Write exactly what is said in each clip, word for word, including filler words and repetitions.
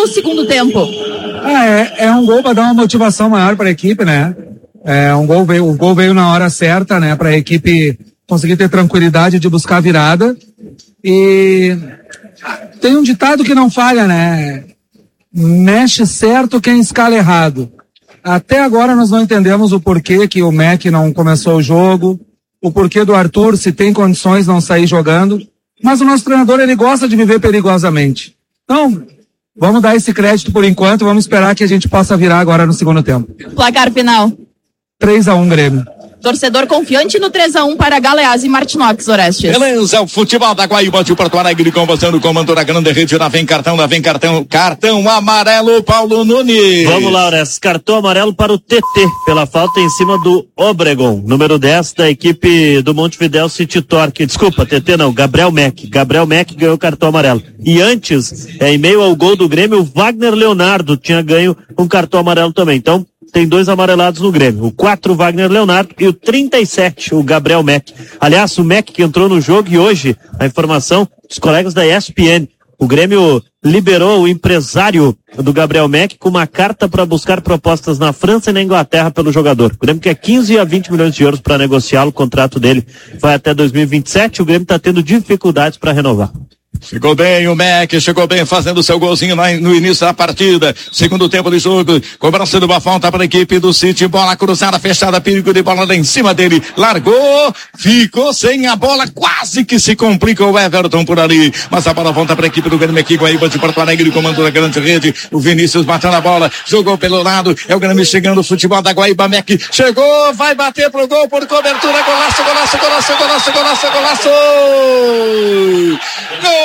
no segundo tempo? Ah, é, é um gol para dar uma motivação maior para a equipe, né? É, um gol veio, o gol veio na hora certa, né? Para a equipe conseguir ter tranquilidade de buscar a virada. E tem um ditado que não falha, né? Mexe certo quem escala errado. Até agora nós não entendemos o porquê que o Mac não começou o jogo, o porquê do Arthur, se tem condições, não sair jogando. Mas o nosso treinador, ele gosta de viver perigosamente. Então, vamos dar esse crédito por enquanto, vamos esperar que a gente possa virar agora no segundo tempo. Placar final. três a um Grêmio. Torcedor confiante no três a um para Galeazzi e Martinox, Orestes. Beleza, o futebol da Guaíba de Porto Alegre com você no comando da grande rede. Lá vem cartão, lá vem cartão, cartão amarelo, Paulo Nunes. Vamos lá, Orestes, cartão amarelo para o T T, pela falta em cima do Obregon, número dez da equipe do Montevidéu City Torque. Desculpa, T T não, Gabriel Mack. Gabriel Mack ganhou o cartão amarelo. E antes, é, em meio ao gol do Grêmio, o Wagner Leonardo tinha ganho um cartão amarelo também. Então, tem dois amarelados no Grêmio, o quatro, o Wagner Leonardo, e o trinta e sete, o Gabriel Mack. Aliás, o Mack que entrou no jogo, e hoje, a informação dos colegas da E S P N, o Grêmio liberou o empresário do Gabriel Mack com uma carta para buscar propostas na França e na Inglaterra pelo jogador. O Grêmio quer quinze a vinte milhões de euros para negociá-lo, o contrato dele vai até dois mil e vinte e sete, o Grêmio está tendo dificuldades para renovar. Chegou bem o Mac, chegou bem fazendo seu golzinho no início da partida. Segundo tempo de jogo, cobrança de uma falta para a equipe do City, bola cruzada, fechada, perigo de bola lá em cima dele, largou, ficou sem a bola, quase que se complica o Everton por ali, mas a bola volta para a equipe do Grêmio aqui, Guaíba de Porto Alegre, comando da grande rede, o Vinícius bateu na bola, jogou pelo lado, é o Grêmio chegando, o futebol da Guaíba, Mac chegou, vai bater pro gol por cobertura, golaço, golaço, golaço, golaço, golaço, golaço, gol!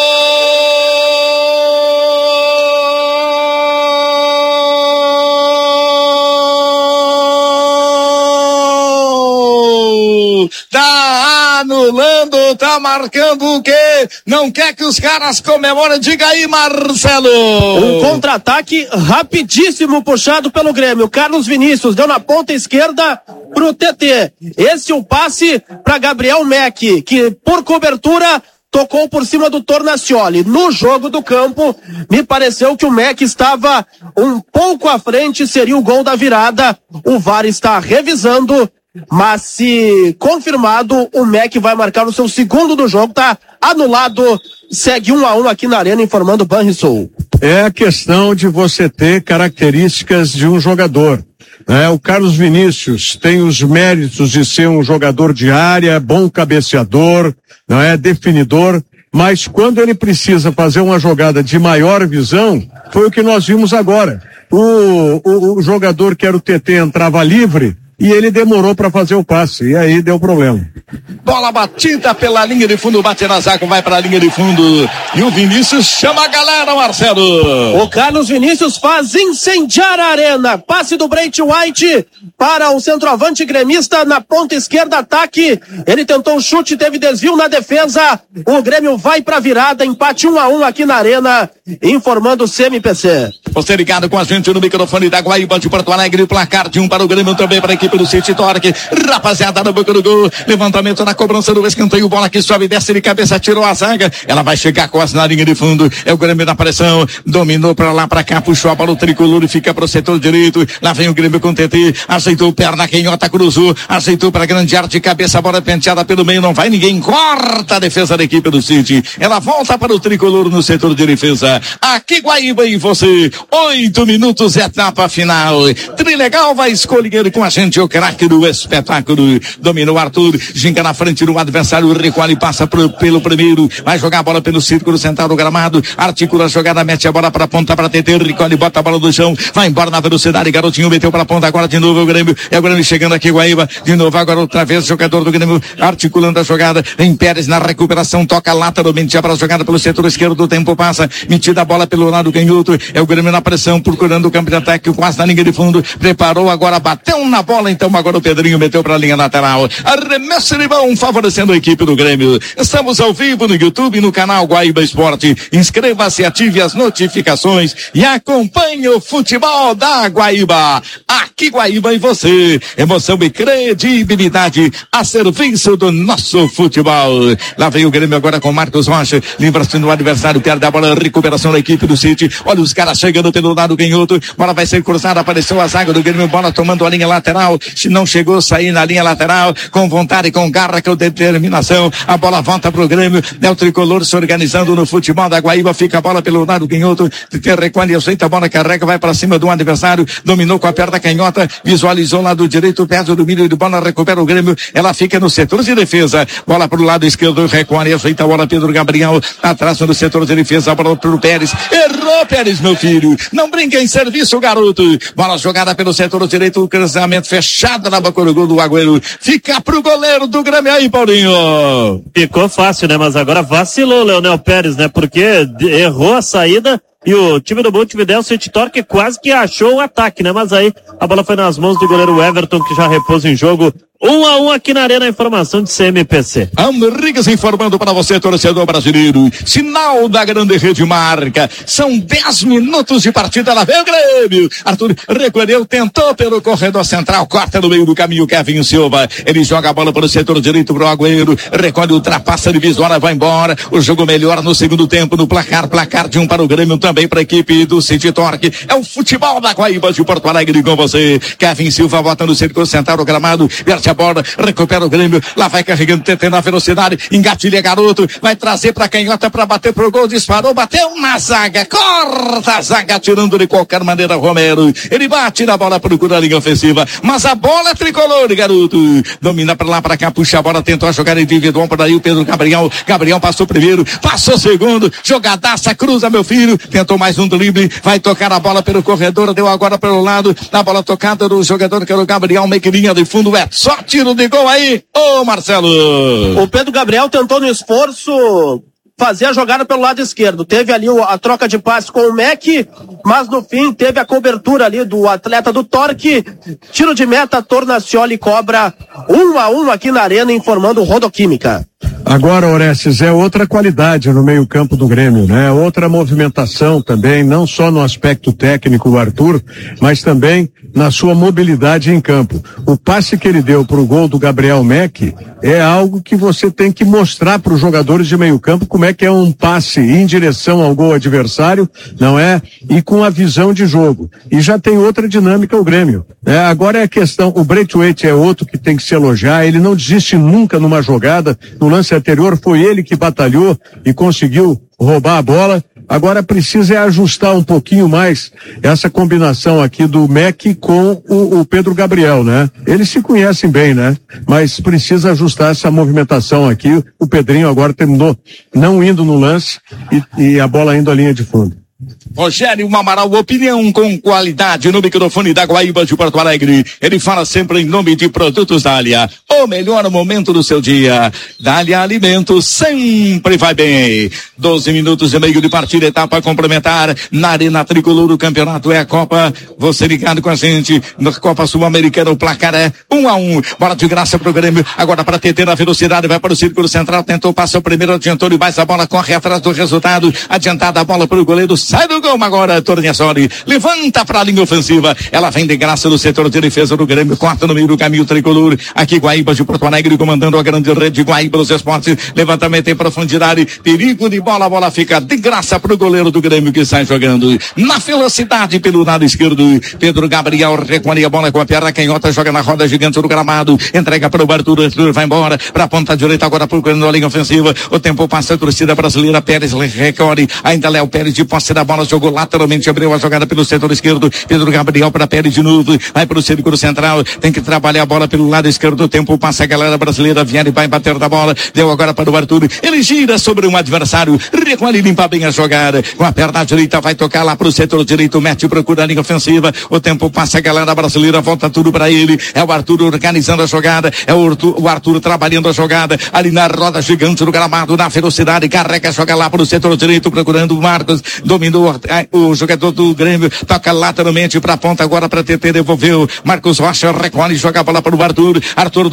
Tá anulando, tá marcando o quê? Não quer que os caras comemorem? Diga aí, Marcelo. Um contra-ataque rapidíssimo puxado pelo Grêmio. Carlos Vinícius deu na ponta esquerda pro T T. Esse é o passe para Gabriel Mack, que por cobertura tocou por cima do Tornacioli. No jogo do campo, me pareceu que o Mack estava um pouco à frente, seria o gol da virada. O V A R está revisando, mas se confirmado, o Mack vai marcar o seu segundo do jogo, tá anulado, segue um a um aqui na Arena, informando o Banrisul. É a questão de você ter características de um jogador. É, o Carlos Vinícius tem os méritos de ser um jogador de área, bom cabeceador, não é, definidor, mas quando ele precisa fazer uma jogada de maior visão, foi o que nós vimos agora. O, o, o jogador que era o T T entrava livre e ele demorou para fazer o passe, e aí deu problema. Bola batida pela linha de fundo, bate na zaga, vai para a linha de fundo, e o Vinícius chama a galera, Marcelo. O Carlos Vinícius faz incendiar a arena, passe do Breit White para o centroavante gremista na ponta esquerda, ataque, ele tentou um chute, teve desvio na defesa, o Grêmio vai para virada, empate um a um aqui na Arena, informando o C M P C. Você ligado com a gente no microfone da Guaíba de Porto Alegre, placar de um para o Grêmio, também para a equipe do City Torque, rapaziada na boca do gol, levantamento na cobrança do escanteio, bola que sobe, desce de cabeça, tirou a zaga, ela vai chegar quase na linha de fundo, é o Grêmio na pressão, dominou pra lá, pra cá, puxou a bola, o tricolor e fica pro setor direito, lá vem o Grêmio com o T T, aceitou perna, canhota, cruzou, aceitou pra grande área de cabeça, a bola penteada pelo meio, não vai ninguém, corta a defesa da equipe do City, ela volta para o tricolor no setor de defesa, aqui Guaíba e você, oito minutos, etapa final, Trilegal vai escolher com a gente o craque do espetáculo, dominou Arthur, ginga na frente do adversário, recolhe, passa pro, pelo primeiro, vai jogar a bola pelo círculo central do gramado, articula a jogada, mete a bola pra ponta, pra T T, recolhe, bota a bola do chão, vai embora na velocidade, garotinho meteu pra ponta, agora de novo o Grêmio, é o Grêmio chegando aqui, Guaíba, de novo agora outra vez, jogador do Grêmio, articulando a jogada, em Pérez na recuperação, toca lateralmente para a jogada pelo setor esquerdo, do tempo passa, metida a bola pelo lado canhoto, é o Grêmio na pressão, procurando o campo de ataque, quase na linha de fundo, preparou, agora bateu na bola, então agora o Pedrinho meteu para a linha lateral, arremesso de mão favorecendo a equipe do Grêmio. Estamos ao vivo no YouTube, no canal Guaíba Esporte. Inscreva-se, ative as notificações e acompanhe o futebol da Guaíba. Aqui Guaíba e você, emoção e credibilidade a serviço do nosso futebol. Lá vem o Grêmio agora com Marcos Rocha, livra-se do adversário, perde a bola, recupera recuperação da equipe do City. Olha os caras chegando pelo lado canhoto. Bola vai ser cruzada, apareceu a zaga do Grêmio. Bola tomando a linha lateral. Se não chegou, sair na linha lateral. Com vontade, com garra, com determinação. A bola volta pro Grêmio. É o tricolor se organizando no futebol da Guaíba. Fica a bola pelo lado canhoto. Recolhe, aceita a bola, carrega, vai para cima do adversário. Dominou com a perna canhota. Visualizou lá do direito, perde o domínio de bola, recupera o Grêmio. Ela fica no setor de defesa. Bola pro lado esquerdo, recolhe, aceita a bola, Pedro Gabriel. Atrás no setor de defesa, a bola pro Pérez. Errou, Pérez, meu filho. Não brinca em serviço, garoto. Bola jogada pelo setor direito, o cruzamento fechado na boca do gol do Agüero. Fica pro goleiro do Grêmio aí, Paulinho. Ficou fácil, né? Mas agora vacilou o Leonel Pérez, né? Porque errou a saída e o time do Montevidéu City Torque quase que achou o ataque, né? Mas aí a bola foi nas mãos do goleiro Everton, que já repousa em jogo. Um a um aqui na Arena, informação de C M P C. Henriques informando para você, torcedor brasileiro. Sinal da grande rede marca. São dez minutos de partida, lá vem o Grêmio. Arthur recolheu, tentou pelo corredor central, corta no meio do caminho Kevin Silva. Ele joga a bola para o setor direito pro Agüero. Recolhe, ultrapassa, divisória, vai embora. O jogo melhor no segundo tempo, no placar. Placar de um para o Grêmio, também para a equipe do City Torque. É o futebol da Guaíba de Porto Alegre com você. Kevin Silva bota no círculo central o gramado. Verte a bola, recupera o Grêmio, lá vai carregando, tentando a velocidade, engatilha garoto, vai trazer pra canhota pra bater pro gol, disparou, bateu na zaga, corta a zaga, tirando de qualquer maneira Romero, ele bate na bola, procura a linha ofensiva, mas a bola é tricolor, garoto, domina pra lá, pra cá, puxa a bola, tentou a jogada individual, por aí o Pedro Gabriel, Gabriel passou primeiro, passou segundo, jogadaça, cruza meu filho, tentou mais um drible, vai tocar a bola pelo corredor, deu agora pelo lado, na bola tocada do jogador que era o Gabriel, meio que linha de fundo, é só tiro de gol aí, ô Marcelo. O Pedro Gabriel tentou no esforço fazer a jogada pelo lado esquerdo. Teve ali a troca de passe com o Mac, mas no fim teve a cobertura ali do atleta do Torque. Tiro de meta, Tornacioli cobra um a um aqui na Arena, informando Rodoquímica. Agora, Orestes, é outra qualidade no meio-campo do Grêmio, né? Outra movimentação também, não só no aspecto técnico do Arthur, mas também na sua mobilidade em campo. O passe que ele deu pro gol do Gabriel Mack é algo que você tem que mostrar para os jogadores de meio-campo como é que é um passe em direção ao gol adversário, não é? E com a visão de jogo. E já tem outra dinâmica o Grêmio. É, agora é a questão, o Braithwaite é outro que tem que se elogiar, ele não desiste nunca numa jogada, no lance anterior foi ele que batalhou e conseguiu roubar a bola. Agora precisa é ajustar um pouquinho mais essa combinação aqui do Mack com o, o Pedro Gabriel, né? Eles se conhecem bem, né? Mas precisa ajustar essa movimentação aqui. O Pedrinho agora terminou não indo no lance e, e a bola indo à linha de fundo. Rogério Amaral, opinião com qualidade no microfone da Guaíba de Porto Alegre. Ele fala sempre em nome de Produtos Dália. O melhor momento do seu dia. Dália Alimentos sempre vai bem. doze minutos e meio de partida, etapa complementar na Arena Tricolor. O campeonato é a Copa. Você ligado com a gente na Copa Sul-Americana. O placar é um a um. Bola de graça pro Grêmio. Agora para ter a velocidade, vai para o círculo central. Tentou, passou primeiro, adiantou e mais a bola, corre atrás do resultado. Adiantada a bola para o goleiro. Sai do gol agora, Tornacioli. Levanta para a linha ofensiva. Ela vem de graça no setor de defesa do Grêmio. Corta no meio do caminho tricolor. Aqui Guaíba de Porto Alegre comandando a grande rede Guaíba dos Esportes. Levantamento em profundidade. Perigo de bola. A bola fica de graça para o goleiro do Grêmio que sai jogando. Na velocidade pelo lado esquerdo. Pedro Gabriel recolhe a bola com a perna canhota. Joga na roda gigante do gramado. Entrega para o Arthur. Arthur vai embora para a ponta direita. Agora procurando a linha ofensiva. O tempo passa. A torcida brasileira. Pérez recolhe. Ainda Léo Pérez de posse da bola. Jogou lateralmente, abriu a jogada pelo setor esquerdo, Pedro Gabriel para Pérez de novo, vai para o círculo central, tem que trabalhar a bola pelo lado esquerdo, o tempo passa, a galera brasileira, Viane vai bater da bola, deu agora para o Arthur, ele gira sobre um adversário, recolhe, limpa bem a jogada, com a perna direita, vai tocar lá para o setor direito, mete, procura a linha ofensiva, o tempo passa, a galera brasileira, volta tudo para ele, é o Arthur organizando a jogada, é o Arthur, o Arthur trabalhando a jogada, ali na roda gigante do gramado, na velocidade, carrega, joga lá para o setor direito, procurando o Marcos, dominou o jogador do Grêmio, toca lateralmente para a ponta agora para T T, devolveu, Marcos Rocha recolhe, joga a bola para o Arthur, Arthur do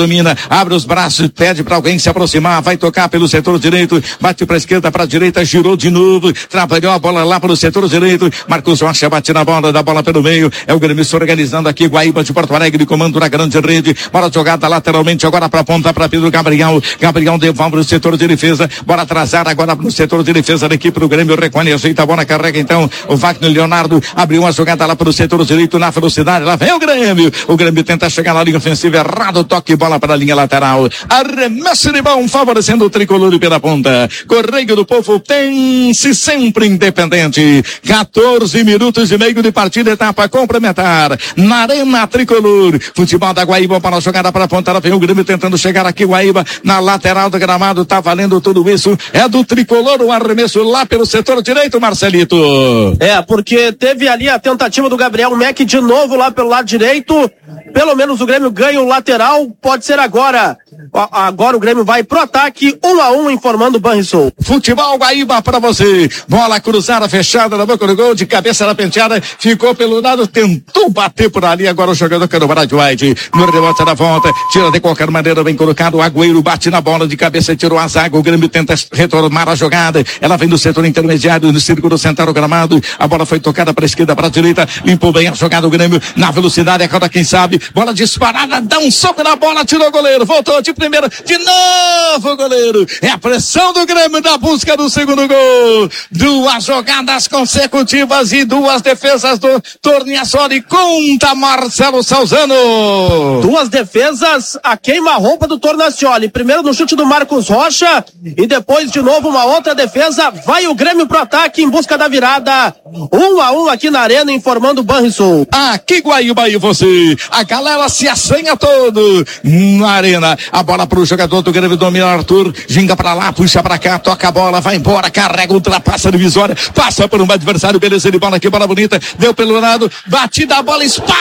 domina, abre os braços, pede para alguém se aproximar, vai tocar pelo setor direito, bate para a esquerda, para a direita, girou de novo, trabalhou a bola lá para o setor direito, Marcos Rocha bate na bola, dá bola pelo meio, é o Grêmio se organizando aqui, Guaíba de Porto Alegre, comando na grande rede, bola jogada lateralmente, agora para a ponta, para Pedro Gabriel, Gabriel devolve o setor de defesa, bola atrasada agora no setor de defesa da equipe do Grêmio, Recuane ajeita a bola, carrega então o Wagner Leonardo, abriu uma jogada lá para o setor direito, na velocidade, lá vem o Grêmio, o Grêmio tenta chegar na linha ofensiva, errado, toque bola para a linha lateral, arremesso de mão, favorecendo o tricolor pela ponta, Correio do Povo tem-se sempre independente, quatorze minutos e meio de partida, etapa complementar, na Arena Tricolor, futebol da Guaíba para a jogada para a ponta, lá vem o Grêmio tentando chegar aqui, Guaíba, na lateral do gramado, tá valendo tudo isso, é do tricolor, o arremesso lá pelo setor direito, Marcelito. É, porque teve ali a tentativa do Gabriel Meck de novo lá pelo lado direito, pelo menos o Grêmio ganha o lateral, pode ser agora. Agora o Grêmio vai pro ataque, um a um, informando o Banrisul. Futebol Guaíba pra você, bola cruzada, fechada na boca do gol, de cabeça na penteada, ficou pelo lado, tentou bater por ali, agora o jogador que era o Brad White, no rebote da volta, tira de qualquer maneira, bem colocado, o Agüero bate na bola de cabeça, tirou a zaga, o Grêmio tenta retomar a jogada, ela vem do setor intermediário, no círculo central do gramado, a bola foi tocada para a esquerda, para a direita, limpou bem a jogada, o Grêmio na velocidade, agora quem sabe, bola disparada, dá um soco na bola, tirou o goleiro, voltou de primeira, de novo o goleiro, é a pressão do Grêmio na busca do segundo gol, duas jogadas consecutivas e duas defesas do Torniassoli, conta Marcelo Salzano. Duas defesas, a queima-roupa do Tornacioli, primeiro no chute do Marcos Rocha e depois de novo uma outra defesa, vai o Grêmio pro ataque em busca da virada, um a um aqui na Arena, informando o Banrisul. Aqui Guaíba e você, a galera se assanha todo na Arena, a bola pro jogador do Grêmio, domina Arthur, ginga pra lá, puxa pra cá, toca a bola, vai embora, carrega, ultrapassa a divisória, passa por um adversário, beleza de bola aqui, bola bonita, deu pelo lado, batida a bola,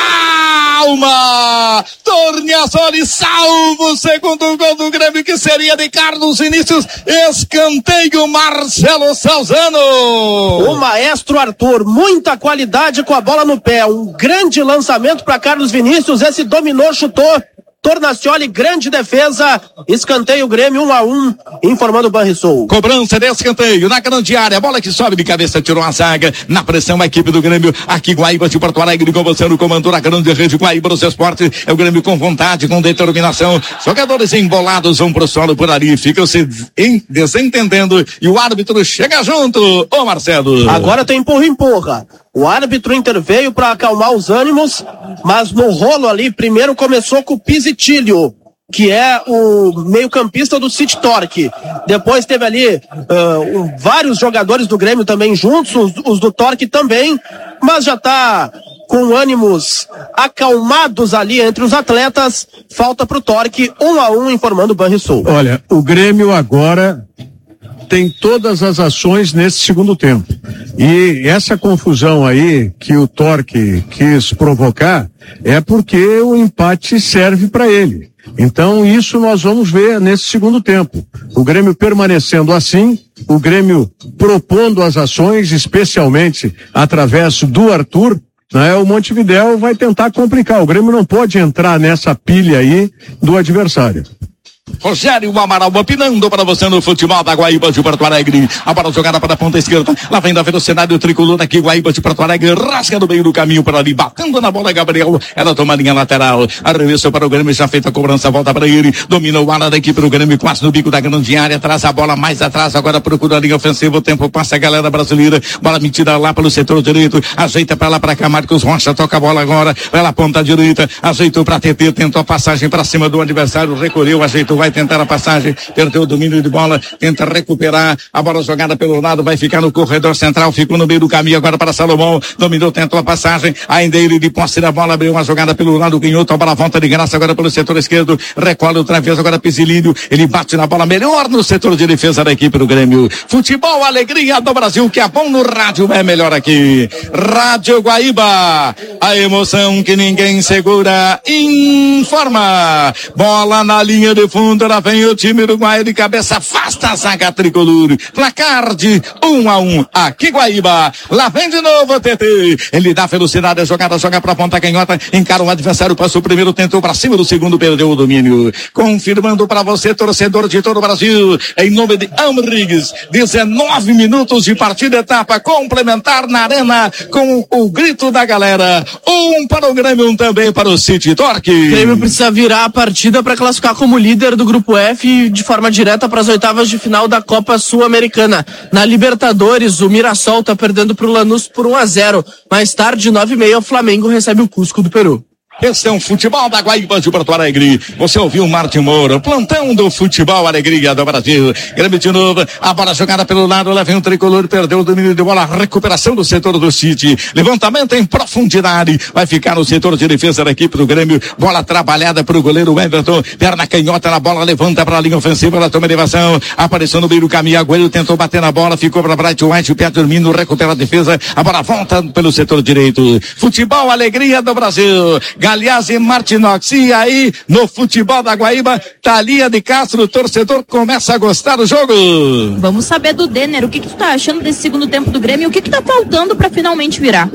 espalma, Torniassoli salva o segundo gol do Grêmio, que seria de Carlos Vinícius, escanteio Marcelo Salzano. O maestro Arthur, muita qualidade com a bola no pé, um grande lançamento para Carlos Vinícius, esse dominou, chutou, Tornacioli, grande defesa, escanteio Grêmio um a um, informando o Banrisul. Cobrança de escanteio na grande área, bola que sobe de cabeça, tirou a zaga, na pressão a equipe do Grêmio, aqui Guaíba de Porto Alegre, com você no comando da grande rede Guaíba dos esportes, é o Grêmio com vontade, com determinação, jogadores embolados vão pro solo por ali, ficam se desentendendo e o árbitro chega junto, ô Marcelo. Agora tem empurra-empurra. O árbitro interveio para acalmar os ânimos, mas no rolo ali, primeiro começou com o Pisitilho, que é o meio-campista do City Torque. Depois teve ali uh, um, vários jogadores do Grêmio também juntos, os, os do Torque também, mas já tá com ânimos acalmados ali entre os atletas. Falta pro Torque, um a um, informando o Banrisul. Olha, o Grêmio agora tem todas as ações nesse segundo tempo. E essa confusão aí que o Torque quis provocar é porque o empate serve para ele. Então isso nós vamos ver nesse segundo tempo. O Grêmio permanecendo assim, o Grêmio propondo as ações, especialmente através do Arthur, né? O Montevidéu vai tentar complicar. O Grêmio não pode entrar nessa pilha aí do adversário. Rogério Amaral opinando para você no futebol da Guaíba de Porto Alegre. A bola jogada para a ponta esquerda. Lá vem da velocidade o tricolor aqui, Guaíba de Porto Alegre. Rasga no meio do caminho para ali, batendo na bola, Gabriel. Ela toma a linha lateral. Arremesso para o Grêmio, já feita a cobrança, volta para ele. Domina o ala da equipe do Grêmio, quase no bico da grande área. Traz a bola mais atrás, agora procura a linha ofensiva. O tempo passa a galera brasileira. Bola metida lá pelo setor direito. Ajeita para lá para cá, Marcos Rocha toca a bola agora. Pela ponta direita. Ajeitou para T T, tentou a passagem para cima do adversário. Recolheu, ajeitou, vai tentar a passagem, perdeu o domínio de bola, tenta recuperar, a bola jogada pelo lado, vai ficar no corredor central, ficou no meio do caminho agora para Salomão, dominou, tentou a passagem, ainda ele de posse da bola, abriu uma jogada pelo lado, Guinhoto, a bola volta de graça agora pelo setor esquerdo, recolhe outra vez agora Pisilínio, ele bate na bola melhor no setor de defesa da equipe do Grêmio. Futebol, alegria do Brasil, que é bom no rádio, é melhor aqui. Rádio Guaíba, a emoção que ninguém segura, informa, bola na linha de fundo, fundo, lá vem o time uruguaio de cabeça, afasta a zaga tricolor. Placar de um a um, aqui Guaíba. Lá vem de novo o T T. Ele dá velocidade, a jogada, joga pra ponta canhota, encara o adversário, passou o primeiro, tentou pra cima do segundo, perdeu o domínio. Confirmando pra você, torcedor de todo o Brasil, em nome de Amrigues, dezenove minutos de partida, etapa complementar na arena, com o grito da galera. Um para o Grêmio, um também para o City Torque. O Grêmio precisa virar a partida para classificar como líder do grupo F de forma direta para as oitavas de final da Copa Sul-Americana. Na Libertadores, o Mirassol está perdendo para o Lanús por um a zero. Mais tarde, nove e meia, o Flamengo recebe o Cusco do Peru. Esse é um futebol da Guaíba de Porto Alegre. Você ouviu o Martin Moura, plantão do futebol alegria do Brasil. Grêmio de novo, a bola jogada pelo lado, lá vem o tricolor, perdeu o domínio de bola, recuperação do setor do City. Levantamento em profundidade, vai ficar no setor de defesa da equipe do Grêmio. Bola trabalhada pro goleiro Everton, perna canhota na bola, levanta pra linha ofensiva, ela toma elevação, apareceu no meio do caminho, Agüero tentou bater na bola, ficou pra Bright White, o pé dormindo, recupera a defesa, a bola volta pelo setor direito. Futebol alegria do Brasil. Galeazzi e Martinox. E aí, no futebol da Guaíba, Thalia de Castro, o torcedor começa a gostar do jogo. Vamos saber do Denner, o que que tu tá achando desse segundo tempo do Grêmio e o que que tá faltando pra finalmente virar?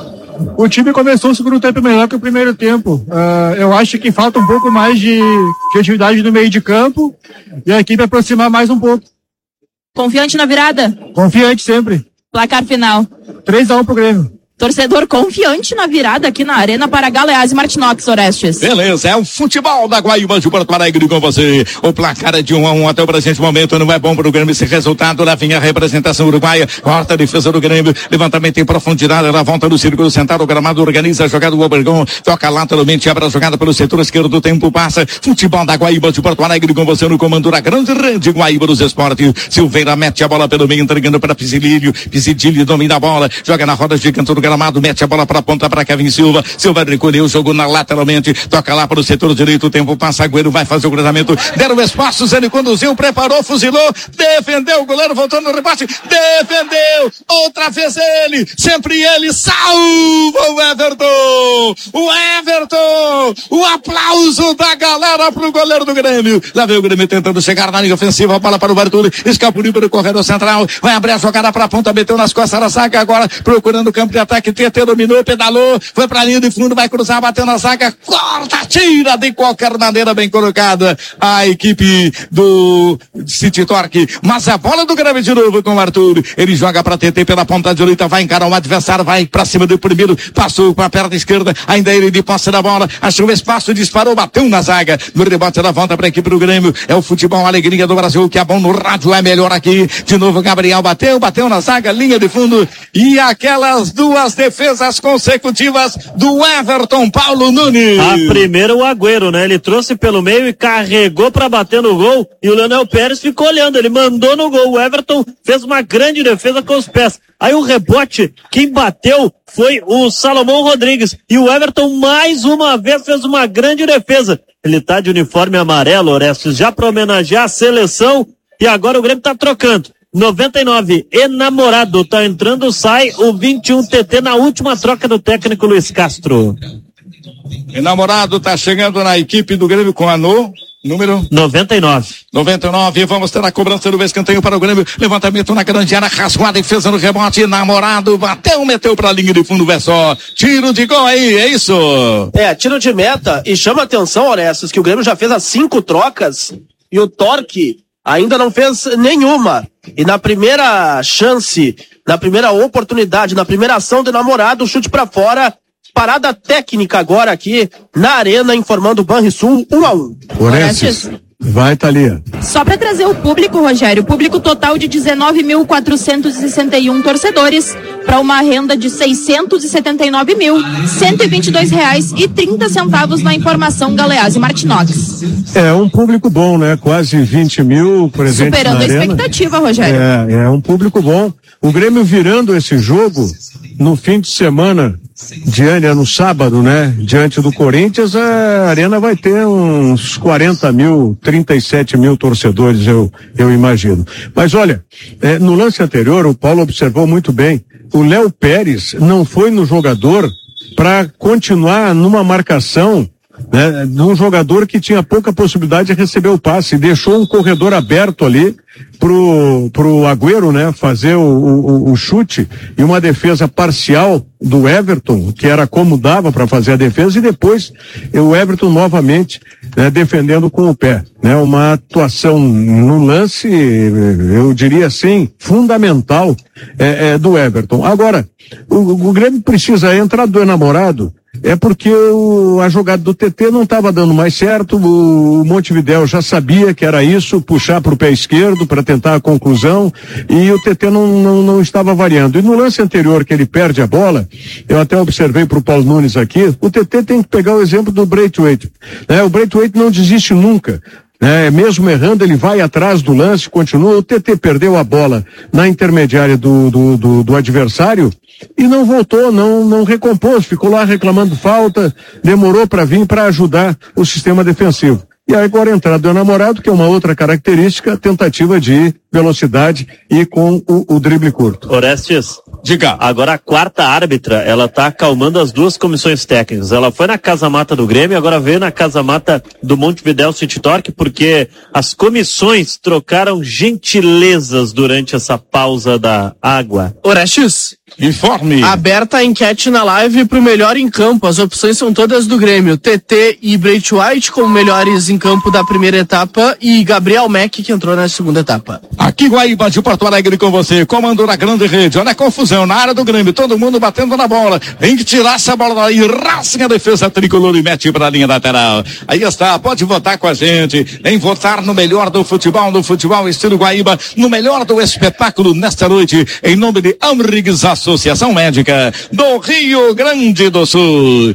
O time começou o segundo tempo melhor que o primeiro tempo. Uh, eu acho que falta um pouco mais de criatividade no meio de campo e a equipe aproximar mais um pouco. Confiante na virada? Confiante sempre. Placar final? três a um pro Grêmio. Torcedor confiante na virada aqui na arena para Galeazzi e Martinox, Orestes. Beleza, é o futebol da Guaíba de Porto Alegre com você. O placar é de um a um até o presente momento, não é bom para o Grêmio esse resultado. Lá vem a representação uruguaia, corta a defesa do Grêmio, levantamento em profundidade, ela volta no círculo central, o gramado organiza a jogada do Obregón, toca lateralmente, abre a jogada pelo setor esquerdo, o tempo passa. Futebol da Guaíba de Porto Alegre com você no comando da grande rede Guaíba dos Esportes. Silveira mete a bola pelo meio, entregando para Pisilírio, Pisilírio domina a bola, joga na roda gigante do gramado, mete a bola para a ponta para Kevin Silva. Silva recolheu, jogou na lateralmente, toca lá para o setor direito, o tempo passa, Agüero vai fazer o cruzamento, deram espaços, ele conduziu, preparou, fuzilou, defendeu, o goleiro voltou no rebate, defendeu, outra vez ele, sempre ele, salva o Everton, o Everton, o aplauso da galera pro goleiro do Grêmio. Lá vem o Grêmio tentando chegar na linha ofensiva, a bola para o Arthur, escapuliu pelo corredor central, vai abrir a jogada para a ponta, meteu nas costas da zaga, agora procurando o campo de ataque, T T dominou, pedalou, foi pra linha de fundo, vai cruzar, bateu na zaga, corta, tira de qualquer maneira, bem colocada a equipe do City Torque, mas a bola do Grêmio de novo com o Arthur, ele joga pra T T pela ponta direita, vai encarar o adversário, vai pra cima do primeiro, passou com a perna esquerda, ainda ele de posse da bola, achou espaço, disparou, bateu na zaga, no rebote da volta pra equipe do Grêmio, é o futebol alegria do Brasil, que é bom no rádio, é melhor aqui, de novo Gabriel bateu, bateu na zaga, linha de fundo, e aquelas duas defesas consecutivas do Everton Paulo Nunes. A primeira o Agüero, né? Ele trouxe pelo meio e carregou pra bater no gol, e o Leonel Pérez ficou olhando, ele mandou no gol, o Everton fez uma grande defesa com os pés. Aí o rebote, quem bateu foi o Salomão Rodrigues, e o Everton mais uma vez fez uma grande defesa. Ele tá de uniforme amarelo, Orestes, já pra homenagear a seleção, e agora o Grêmio tá trocando. noventa e nove, enamorado, tá entrando, sai o vinte e um T T na última troca do técnico Luiz Castro. Enamorado tá chegando na equipe do Grêmio com a no número noventa e nove. noventa e nove, vamos ter a cobrança do escanteio para o Grêmio, levantamento na grande área, rasgou a defesa no rebote, enamorado, bateu, meteu pra linha de fundo, é só tiro de gol aí, é isso? É, tiro de meta, e chama atenção, Orestes, que o Grêmio já fez as cinco trocas, e o Torque ainda não fez nenhuma. E na primeira chance, na primeira oportunidade, na primeira ação do namorado, o chute pra fora, parada técnica agora aqui na arena, informando o Banrisul, um a um. Orestes, vai, Thalia. Só para trazer o público, Rogério, público total de dezenove mil quatrocentos e sessenta e um torcedores, para uma renda de seiscentos e setenta e nove mil, cento e vinte e dois reais e trinta centavos na informação Galeazzi e Martinox. É um público bom, né? Quase vinte mil presentes Superando na a arena. expectativa, Rogério. É, é um público bom. O Grêmio virando esse jogo no fim de semana, diante, no sábado, né? Diante do Corinthians, a arena vai ter uns quarenta mil, trinta e sete mil torcedores, eu, eu imagino. Mas olha, é, no lance anterior, o Paulo observou muito bem, o Léo Pérez não foi no jogador para continuar numa marcação né, de um jogador que tinha pouca possibilidade de receber o passe, deixou um corredor aberto ali pro, pro Agüero, né, fazer o, o, o chute e uma defesa parcial do Everton, que era como dava para fazer a defesa, e depois o Everton novamente, né, defendendo com o pé, né, uma atuação no lance, eu diria assim, fundamental é, é, do Everton. Agora, o, o Grêmio precisa entrar do enamorado, é porque o, a jogada do T T não estava dando mais certo, o, o Montevidéu já sabia que era isso, puxar para o pé esquerdo para tentar a conclusão, e o T T não, não, não estava variando. E no lance anterior que ele perde a bola, eu até observei para o Paulo Nunes aqui, o T T tem que pegar o exemplo do Braithwaite, né? O Braithwaite não desiste nunca. É, mesmo errando, ele vai atrás do lance, continua. O T T perdeu a bola na intermediária do, do, do, do adversário e não voltou, não, não recompôs, ficou lá reclamando falta, demorou para vir para ajudar o sistema defensivo. E aí agora a entrada do namorado, que é uma outra característica, tentativa de velocidade e com o, o drible curto. Orestes, diga. Agora a quarta árbitra, ela tá acalmando as duas comissões técnicas. Ela foi na casa-mata do Grêmio, agora veio na casa-mata do Montevidéu City Torque, porque as comissões trocaram gentilezas durante essa pausa da água. Orestes, informe. Aberta a enquete na live pro melhor em campo. As opções são todas do Grêmio. T T e Braithwaite como melhores em campo da primeira etapa e Gabriel Mack que entrou na segunda etapa. Aqui Guaíba de Porto Alegre com você, comando da grande rede. Olha a confusão na área do Grêmio, todo mundo batendo na bola. Tem que tirar essa bola daí, rasga a defesa tricolor e mete pra linha lateral. Aí está, pode votar com a gente. Vem votar no melhor do futebol, no futebol estilo Guaíba, no melhor do espetáculo nesta noite, em nome de Amrigs, Associação Médica do Rio Grande do Sul.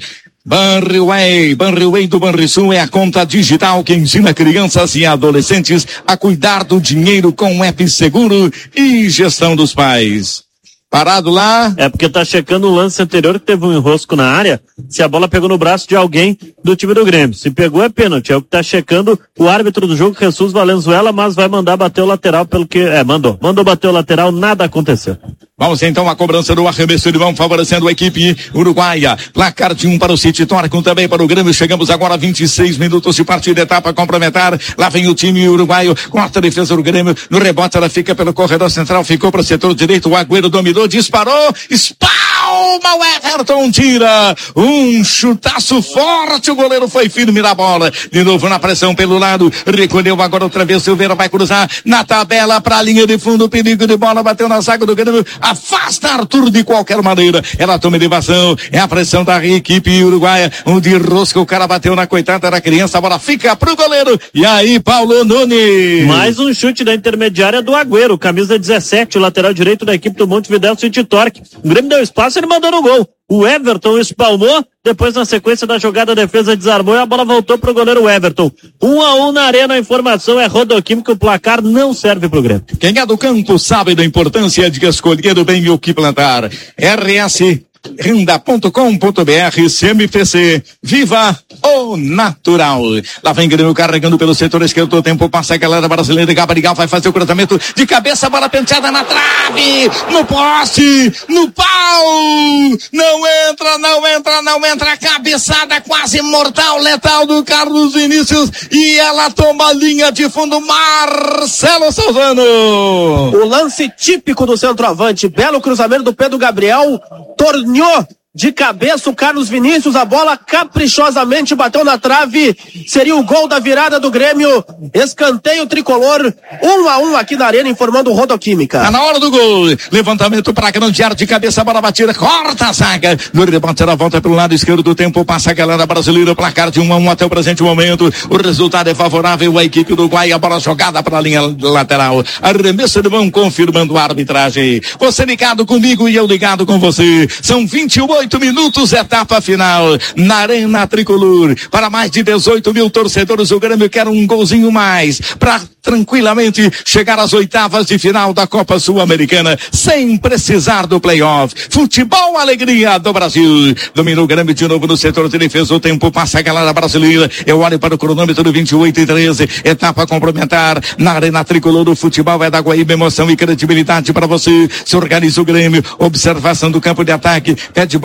Banriway, Banriway do Banrisul é a conta digital que ensina crianças e adolescentes a cuidar do dinheiro com app seguro e gestão dos pais. Parado lá. É porque tá checando o lance anterior que teve um enrosco na área, se a bola pegou no braço de alguém do time do Grêmio. Se pegou é pênalti, é o que tá checando o árbitro do jogo, Jesus Valenzuela, mas vai mandar bater o lateral pelo que, é, mandou, mandou bater o lateral, nada aconteceu. Vamos então à cobrança do arremesso de mão, favorecendo a equipe uruguaia. Placar de um para o City Torque, um também para o Grêmio. Chegamos agora a vinte e seis minutos de partida, etapa complementar. Lá vem o time uruguaio, corta a defesa do Grêmio. No rebote ela fica pelo corredor central, ficou para o setor direito. O Agüero dominou, disparou, espalma o Everton, tira. Um chutaço forte, o goleiro foi firme na bola. De novo na pressão pelo lado, recolheu agora outra vez. Silveira vai cruzar na tabela para a linha de fundo. Perigo de bola, bateu na zaga do Grêmio. Afasta Arthur de qualquer maneira. Ela toma elevação. É a pressão da equipe uruguaia. Um de rosca, o cara bateu na coitada da criança. A bola fica pro goleiro. E aí, Paulo Nunes. Mais um chute da intermediária do Agüero. Camisa dezessete, o lateral direito da equipe do Montevidéu City Torque. O Grêmio deu espaço e ele mandou no gol. O Everton espalmou, depois na sequência da jogada a defesa desarmou e a bola voltou pro goleiro Everton. Um a um na arena, a informação é Rodoquímica, o placar não serve pro Grêmio. Quem é do campo sabe da importância de escolher bem o que plantar. R S renda ponto com ponto b r, C M P C, viva o natural. Lá vem Grêmio carregando pelo setor esquerdo, o tempo passa a galera brasileira, Gabriel vai fazer o cruzamento de cabeça, bola penteada na trave, no poste, no pau, não entra, não entra, não entra, cabeçada quase mortal, letal do Carlos Vinícius, e ela toma a linha de fundo, Marcelo Salzano. O lance típico do centroavante, belo cruzamento do Pedro Gabriel, torneou de cabeça o Carlos Vinícius, a bola caprichosamente bateu na trave, seria o gol da virada do Grêmio, escanteio tricolor, um a um aqui na arena, informando o Rodoquímica. Tá na hora do gol, levantamento para grande área de cabeça, bola batida, corta a zaga, no rebote ela volta pelo lado esquerdo do tempo, passa a galera brasileira, placar de um a um até o presente momento, o resultado é favorável à equipe do Uruguai, a bola jogada para a linha lateral, arremesso de mão confirmando a arbitragem, você ligado comigo e eu ligado com você, são vinte e oito minutos, etapa final, na Arena Tricolor, para mais de dezoito mil torcedores, o Grêmio quer um golzinho mais, para tranquilamente chegar às oitavas de final da Copa Sul-Americana, sem precisar do playoff. Futebol, alegria do Brasil. Dominou o Grêmio de novo no setor de defesa, o tempo passa a galera brasileira, eu olho para o cronômetro vinte e oito e treze, etapa complementar, na Arena Tricolor, o futebol é da Guaíba, emoção e credibilidade para você, se organiza o Grêmio, observação do campo de ataque, pé de bola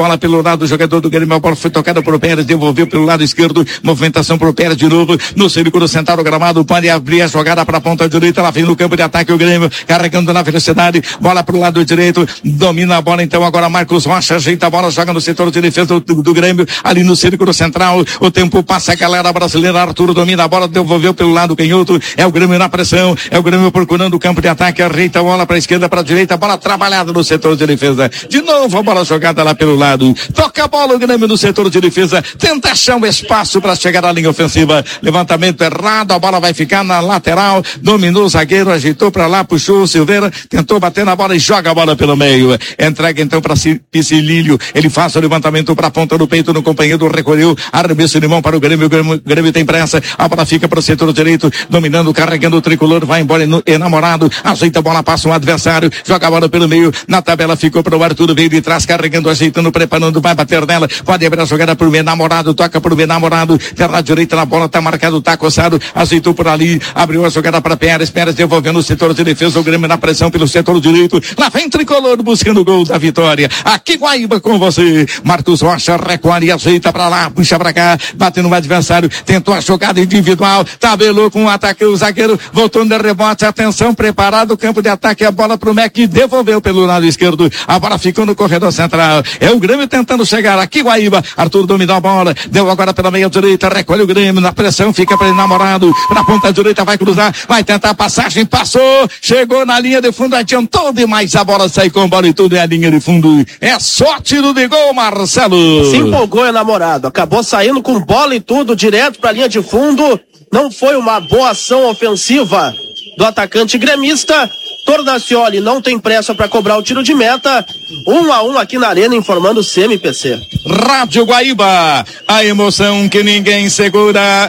bola pelo lado do jogador do Grêmio, a bola foi tocada por Pérez, devolveu pelo lado esquerdo, movimentação pro Pérez de novo, no círculo central do gramado, pode abrir a jogada para a ponta direita, ela vem no campo de ataque, o Grêmio carregando na velocidade, bola pro lado direito, domina a bola então agora Marcos Rocha, ajeita a bola, joga no setor de defesa do, do, do Grêmio, ali no círculo central, o tempo passa, a galera brasileira, Arthur domina a bola, devolveu pelo lado canhoto, é o Grêmio na pressão, é o Grêmio procurando o campo de ataque, ajeita a bola para a esquerda, para a direita, bola trabalhada no setor de defesa, de novo a bola jogada lá pelo lado, toca a bola o Grêmio no setor de defesa, tenta achar um espaço para chegar à linha ofensiva, levantamento errado, a bola vai ficar na lateral, dominou o zagueiro, ajeitou para lá, puxou o Silveira, tentou bater na bola e joga a bola pelo meio, entrega então para Piscilílio, ele faz o levantamento para a ponta do peito no companheiro, recolheu, arremesso de mão para o Grêmio, o Grêmio, Grêmio tem pressa, a bola fica para o setor direito, dominando, carregando o tricolor, vai embora enamorado, ajeita a bola, passa um adversário, joga a bola pelo meio, na tabela ficou para o Arthur, veio de trás, carregando, ajeitando, preparando, vai bater nela, pode abrir a jogada para o enamorado, toca para o enamorado, perna direita na bola, tá marcado, tá coçado, ajeitou por ali, abriu a jogada para Pérez, Pérez devolvendo o setor de defesa, o Grêmio na pressão pelo setor direito, lá vem tricolor buscando o gol da vitória, aqui Guaíba com você, Marcos Rocha recolhe, ajeita para lá, puxa para cá, bate no adversário, tentou a jogada individual, tabelou com o ataque, o zagueiro voltou no rebote, atenção, preparado, o campo de ataque, a bola pro Mac, devolveu pelo lado esquerdo, a bola ficou no corredor central, é o Grêmio tentando chegar aqui Guaíba, Arthur dominou a bola, deu agora pela meia direita, recolhe o Grêmio, na pressão, fica para ele namorado, na ponta direita vai cruzar, vai tentar a passagem, passou, chegou na linha de fundo, adiantou demais, a bola sai com bola e tudo é a linha de fundo, é só tiro de gol, Marcelo. Se empolgou, é namorado, acabou saindo com bola e tudo, direto pra linha de fundo, não foi uma boa ação ofensiva do atacante gremista. Tornacioli não tem pressa para cobrar o tiro de meta. Um a um aqui na arena, informando o C M P C. Rádio Guaíba, a emoção que ninguém segura,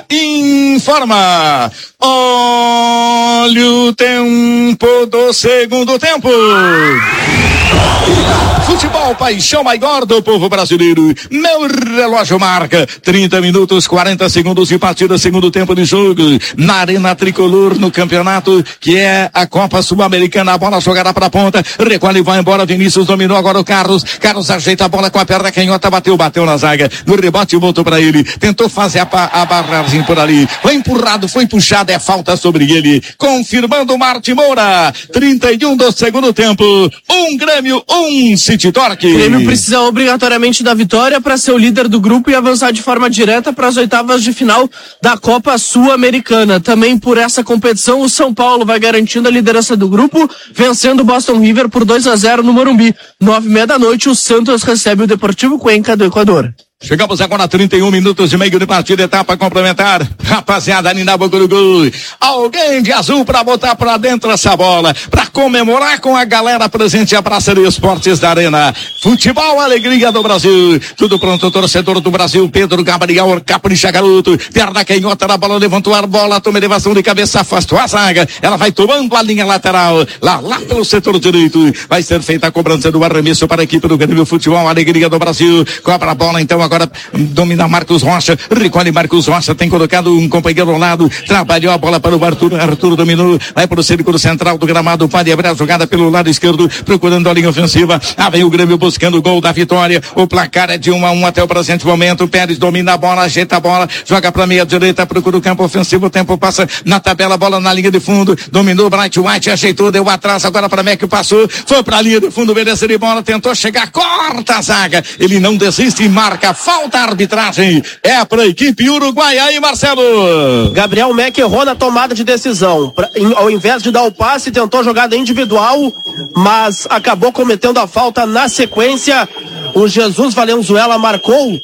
informa. Olha o tempo do segundo tempo. Futebol, paixão maior do povo brasileiro. Meu relógio marca trinta minutos, quarenta segundos de partida, segundo tempo de jogo. Na Arena Tricolor, no campeonato que é a Copa Sul-Americana. A bola jogada para a ponta, recolhe e vai embora. Vinícius dominou agora o Carlos. Carlos ajeita a bola com a perna canhota, bateu, bateu na zaga. No rebote voltou para ele. Tentou fazer a, a barragem por ali. Foi empurrado, foi puxado, é falta sobre ele. Confirmando o Marte Moura. trinta e um do segundo tempo. Um Grêmio, um City Torque. O Grêmio precisa obrigatoriamente da vitória para ser o líder do grupo e avançar de forma direta para as oitavas de final da Copa Sul-Americana. Também por essa competição, o São Paulo vai garantindo a liderança do grupo, vencendo o Boston River por dois a zero no Morumbi. Nove e meia da noite, o Santos recebe o Deportivo Cuenca do Equador. Chegamos agora a trinta e um minutos e meio de partida, etapa complementar. Rapaziada, ali na boca do gol. Alguém de azul pra botar pra dentro essa bola, pra comemorar com a galera presente a Praça de Esportes da Arena. Futebol, alegria do Brasil. Tudo pronto, torcedor do Brasil. Pedro Gabriel, capricha garoto. Perna canhota na bola, levantou a bola, toma elevação de cabeça, afastou a zaga. Ela vai tomando a linha lateral, lá, lá pelo setor direito. Vai ser feita a cobrança do arremesso para a equipe do Grêmio. Futebol, alegria do Brasil. Cobra a bola então. Agora domina Marcos Rocha, recolhe Marcos Rocha, tem colocado um companheiro ao lado, trabalhou a bola para o Arthur, Arthur dominou, vai para o círculo central do gramado, pode abrir a jogada pelo lado esquerdo, procurando a linha ofensiva, ah, vem o Grêmio buscando o gol da vitória, o placar é de um a um até o presente momento, Pérez domina a bola, ajeita a bola, joga para a meia direita, procura o campo ofensivo, o tempo passa na tabela, bola na linha de fundo, dominou Bright White, ajeitou, deu atrás, agora para Mac, passou, foi para a linha de fundo, beleza de bola, tentou chegar, corta a zaga, ele não desiste e marca falta, a arbitragem é para a equipe uruguaia aí, Marcelo. Gabriel Mac errou na tomada de decisão. Pra, em, ao invés de dar o passe, tentou jogada individual, mas acabou cometendo a falta na sequência. O Jesus Valenzuela marcou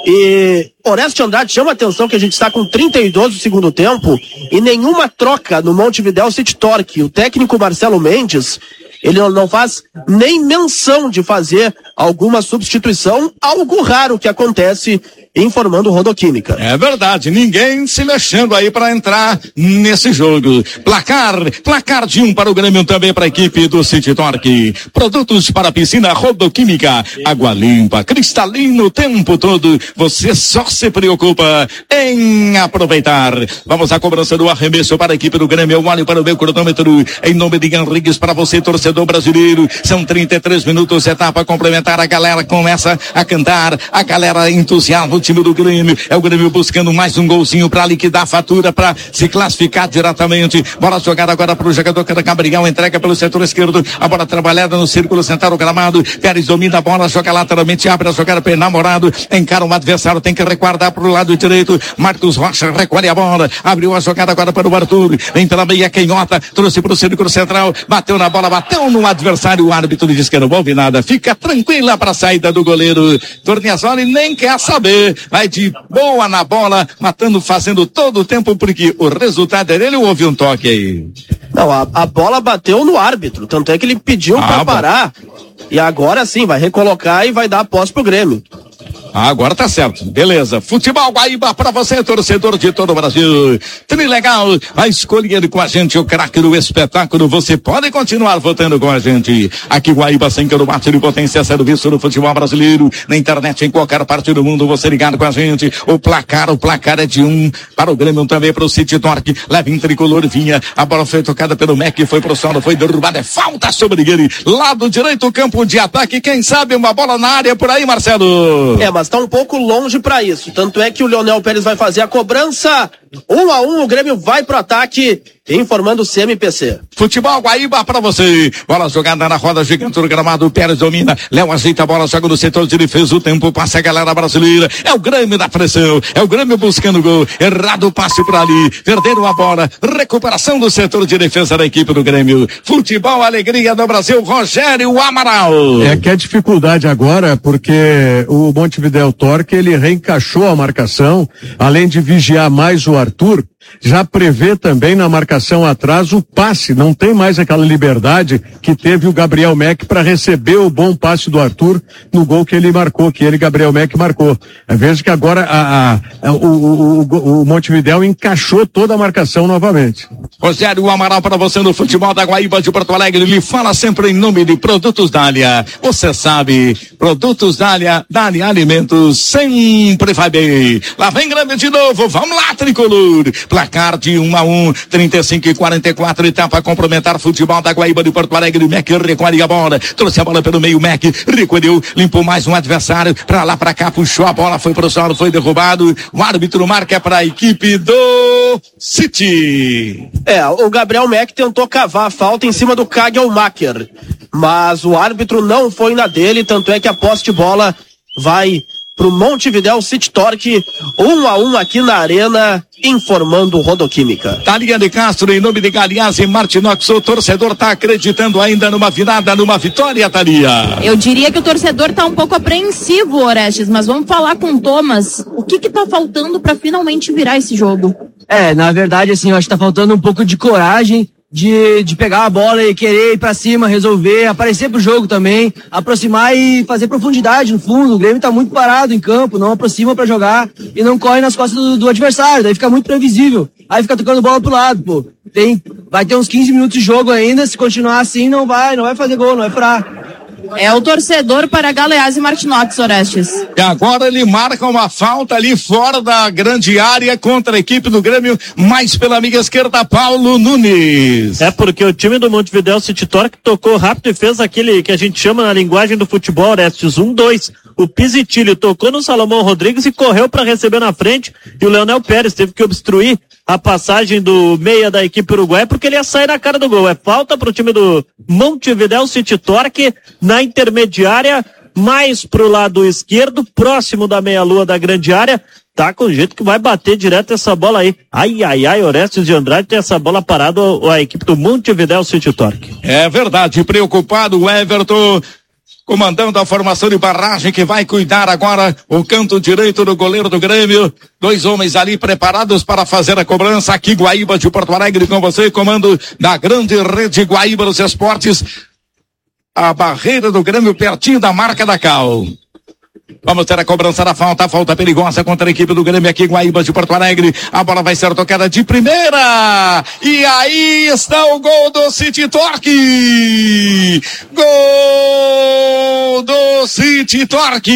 e Oreste Andrade chama a atenção que a gente está com trinta e dois do segundo tempo e nenhuma troca no Montevidéu City Torque. O técnico Marcelo Mendes, ele não faz nem menção de fazer alguma substituição, algo raro que acontece informando Rodoquímica. É verdade, ninguém se mexendo aí para entrar nesse jogo. Placar, placar de um para o Grêmio, também para a equipe do City Torque. Produtos para a piscina Rodoquímica, água limpa, cristalina o tempo todo. Você só se preocupa em aproveitar. Vamos à cobrança do arremesso para a equipe do Grêmio. Eu olho para o meu cronômetro em nome de Henriques para você, torcedor brasileiro. São trinta e três minutos, etapa complementar. A galera começa a cantar, a galera entusiasma o time do Grêmio. É o Grêmio buscando mais um golzinho para liquidar a fatura, para se classificar diretamente. Bola jogada agora para o jogador Gabriel, entrega pelo setor esquerdo. A bola trabalhada no círculo central do gramado. Pérez domina a bola, joga lateralmente, abre a jogada para namorado. Encara o adversário, tem que recuar para o lado direito. Marcos Rocha recolhe a bola, abriu a jogada agora para o Arthur. Vem pela meia canhota, trouxe para o círculo central, bateu na bola, bateu no adversário. O árbitro diz que não houve nada. Fica tranquila para a saída do goleiro. Torniazzoli nem quer saber. Vai de boa na bola, matando, fazendo todo o tempo, porque o resultado é dele. Ou houve um toque aí? Não, a, a bola bateu no árbitro, tanto é que ele pediu ah, para parar. E agora sim, vai recolocar e vai dar a posse pro Grêmio. Ah, agora tá certo. Beleza. Futebol Guaíba pra você, torcedor de todo o Brasil. Trilegal, vai escolher com a gente o craque do espetáculo. Você pode continuar votando com a gente. Aqui Guaíba, sem quilowatts de potência, serviço do futebol brasileiro. Na internet, em qualquer parte do mundo, você ligado com a gente. O placar, o placar é de um para o Grêmio, também para o City Torque. Leva em tricolor, vinha. A bola foi tocada pelo Mac, foi pro solo, foi derrubada. É falta sobre ele. Lado direito, campo de ataque. Quem sabe uma bola na área por aí, Marcelo? É, mas tá um pouco longe para isso. Tanto é que o Leonel Pérez vai fazer a cobrança. Um a um, o Grêmio vai pro ataque, informando o C M P C. Futebol Guaíba pra você. Bola jogada na roda gigante do gramado. Pérez domina. Léo ajeita a bola, joga no setor de defesa. O tempo passa a galera brasileira. É o Grêmio da pressão. É o Grêmio buscando gol. Errado o passe por ali. Perderam a bola. Recuperação do setor de defesa da equipe do Grêmio. Futebol, alegria do Brasil. Rogério Amaral. É que é dificuldade agora, porque o Montevidéu Torque, ele reencaixou a marcação, além de vigiar mais o Arthur, já prevê também na marcação atrás o passe, não tem mais aquela liberdade que teve o Gabriel Mack para receber o bom passe do Arthur no gol que ele marcou, que ele, Gabriel Mack, marcou. Veja que agora a, a, a, o, o, o, o Montevidéu encaixou toda a marcação novamente. Rogério Amaral para você no futebol da Guaíba de Porto Alegre. Ele fala sempre em nome de Produtos Dália. Você sabe, Produtos Dália, Dália Alimentos sempre vai bem. Lá vem Grêmio de novo, vamos lá, tricolor. Placar de um a um, trinta e cinco e quarenta e quatro, etapa complementar, futebol da Guaíba de Porto Alegre. O Mac recolhe a bola, trouxe a bola pelo meio, Mac recolheu, limpou mais um adversário, pra lá, pra cá, puxou a bola, foi pro solo, foi derrubado. O árbitro marca para a equipe do City. É, o Gabriel Mack tentou cavar a falta em cima do Kagelmacher, mas o árbitro não foi na dele, tanto é que a posse de bola vai pro Montevidéu City Torque, um a um aqui na arena, informando Rodoquímica. Taliane Castro, em nome de Galiás e Martinox, o torcedor tá acreditando ainda numa virada, numa vitória, Thalia. Eu diria que o torcedor tá um pouco apreensivo, Orestes, mas vamos falar com o Thomas. O que que tá faltando para finalmente virar esse jogo? É, na verdade, assim, eu acho que tá faltando um pouco de coragem, de, de pegar a bola e querer ir pra cima, resolver, aparecer pro jogo também, aproximar e fazer profundidade no fundo. O Grêmio tá muito parado em campo, não aproxima pra jogar e não corre nas costas do, do adversário, daí fica muito previsível. Aí fica tocando bola pro lado, pô. Tem, vai ter uns quinze minutos de jogo ainda, se continuar assim não vai, não vai fazer gol, não vai furar. É o torcedor para Galeaz e Martinox, Orestes. E agora ele marca uma falta ali fora da grande área contra a equipe do Grêmio, mais pela amiga esquerda, Paulo Nunes. É porque o time do Montevidéu City Torque tocou rápido e fez aquele que a gente chama na linguagem do futebol, Orestes, um dois. O Pisitilho tocou no Salomão Rodrigues e correu para receber na frente, e o Leonel Pérez teve que obstruir a passagem do meia da equipe uruguaia, porque ele ia sair na cara do gol. É falta pro time do Montevidéu City Torque na intermediária, mais pro lado esquerdo, próximo da meia-lua da grande área. Tá com jeito que vai bater direto essa bola aí. Ai, ai, ai, Orestes de Andrade tem essa bola parada, a, a equipe do Montevidéu City Torque. É verdade, preocupado o Everton, comandando a formação de barragem, que vai cuidar agora o canto direito do goleiro do Grêmio. Dois homens ali preparados para fazer a cobrança. Aqui Guaíba de Porto Alegre com você, comando da grande rede Guaíba dos Esportes. A barreira do Grêmio pertinho da marca da Cal. Vamos ter a cobrança da falta, a falta perigosa contra a equipe do Grêmio aqui em Guaíba de Porto Alegre. A bola vai ser tocada de primeira. E aí está o gol do City Torque. Gol do City Torque.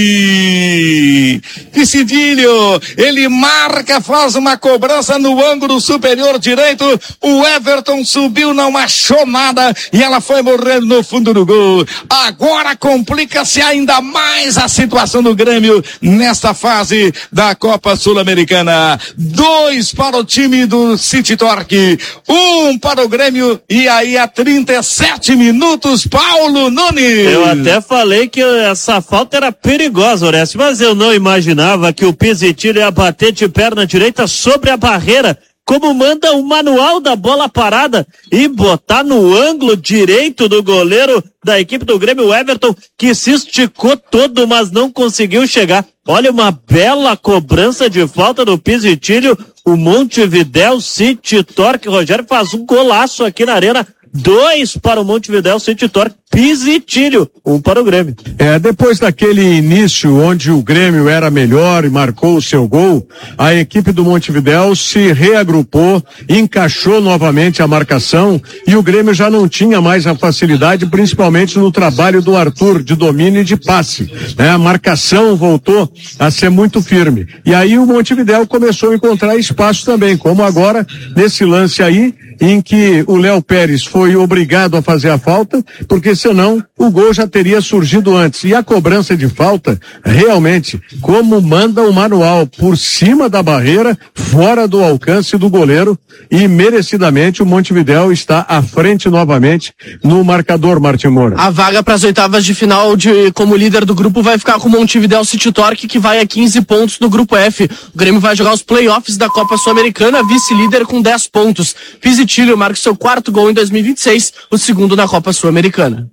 E Cidilho, ele marca, faz uma cobrança no ângulo superior direito. O Everton subiu, não achou nada e ela foi morrer no fundo do gol. Agora complica-se ainda mais a situação do Grêmio nesta fase da Copa Sul-Americana. Dois para o time do City Torque, um para o Grêmio, e aí a trinta e sete minutos, Paulo Nunes. Eu até falei que essa falta era perigosa, Orestes, mas eu não imaginava que o Pizzitillo ia bater de perna direita sobre a barreira, como manda o manual da bola parada, e botar no ângulo direito do goleiro da equipe do Grêmio, o Everton, que se esticou todo, mas não conseguiu chegar. Olha, uma bela cobrança de falta do Pizzitillo. O Montevidéu City Torque, Rogério, faz um golaço aqui na arena. Dois para o Montevidéu City Torque, Pizzitillo, um para o Grêmio. É, depois daquele início onde o Grêmio era melhor e marcou o seu gol, a equipe do Montevidéu se reagrupou, encaixou novamente a marcação e o Grêmio já não tinha mais a facilidade, principalmente no trabalho do Arthur, de domínio e de passe, né? A marcação voltou a ser muito firme. E aí o Montevidéu começou a encontrar espaço também, como agora nesse lance aí, em que o Léo Pérez foi obrigado a fazer a falta, porque senão o gol já teria surgido antes. E a cobrança de falta, realmente, como manda o manual, por cima da barreira, fora do alcance do goleiro, e merecidamente o Montevidéu está à frente novamente no marcador, Martim Moura. A vaga para as oitavas de final de, como líder do grupo vai ficar com o Montevidéu City Torque, que vai a quinze pontos no grupo F. O Grêmio vai jogar os playoffs da Copa Sul-Americana, vice-líder com dez pontos. Pizzitillo marca seu quarto gol em dois mil e vinte e seis, o segundo na Copa Sul-Americana.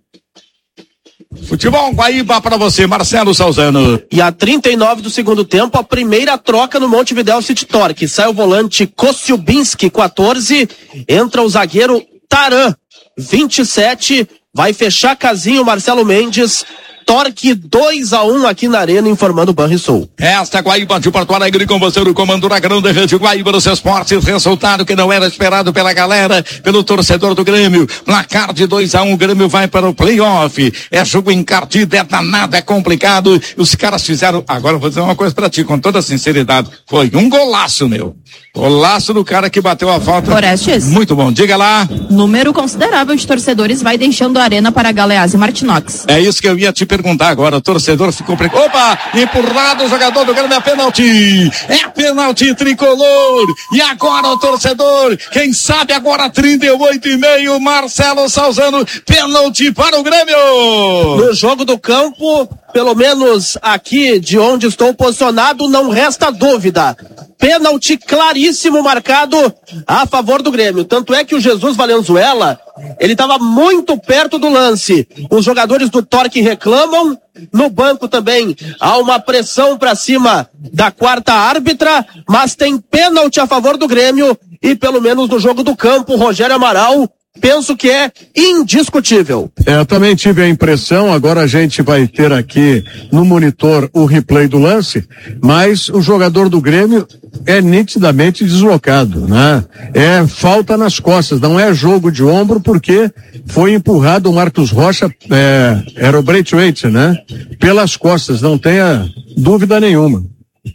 Futebol Guaíba para você, Marcelo Salzano. E a trinta e nove do segundo tempo, a primeira troca no Montevidéu City Torque. Sai o volante Kosciubinski, quatorze, entra o zagueiro Taran, vinte e sete, vai fechar casinho Marcelo Mendes. Torque dois a um aqui na arena, informando o Banrisul. Esta é Guaíba de Porto Alegre com você no comando da grande rede Guaíba dos esportes. Resultado que não era esperado pela galera, pelo torcedor do Grêmio. Placar de dois a um, um, o Grêmio vai para o playoff. É jogo encardido, é danado, é complicado. Os caras fizeram, agora eu vou dizer uma coisa pra ti, com toda sinceridade, foi um golaço, meu. Golaço do cara que bateu a falta. Orestes. Muito bom, diga lá. Número considerável de torcedores vai deixando a arena para Galeazzi e Martinox. É isso que eu ia te perguntar agora, o torcedor ficou pre... Opa, empurrado o jogador do Grêmio, é pênalti, é pênalti tricolor, e agora o torcedor, quem sabe agora trinta e oito e meio, Marcelo Salzano, pênalti para o Grêmio. No jogo do campo, pelo menos aqui de onde estou posicionado, não resta dúvida. Pênalti claríssimo marcado a favor do Grêmio. Tanto é que o Jesus Valenzuela, ele estava muito perto do lance. Os jogadores do Torque reclamam. No banco também há uma pressão para cima da quarta árbitra, mas tem pênalti a favor do Grêmio. E pelo menos no jogo do campo, Rogério Amaral, penso que é indiscutível. É, eu também tive a impressão, agora a gente vai ter aqui no monitor o replay do lance, mas o jogador do Grêmio é nitidamente deslocado, né? É falta nas costas, não é jogo de ombro, porque foi empurrado o Marcos Rocha, é, era o Braithwaite, né? Pelas costas, não tenha dúvida nenhuma.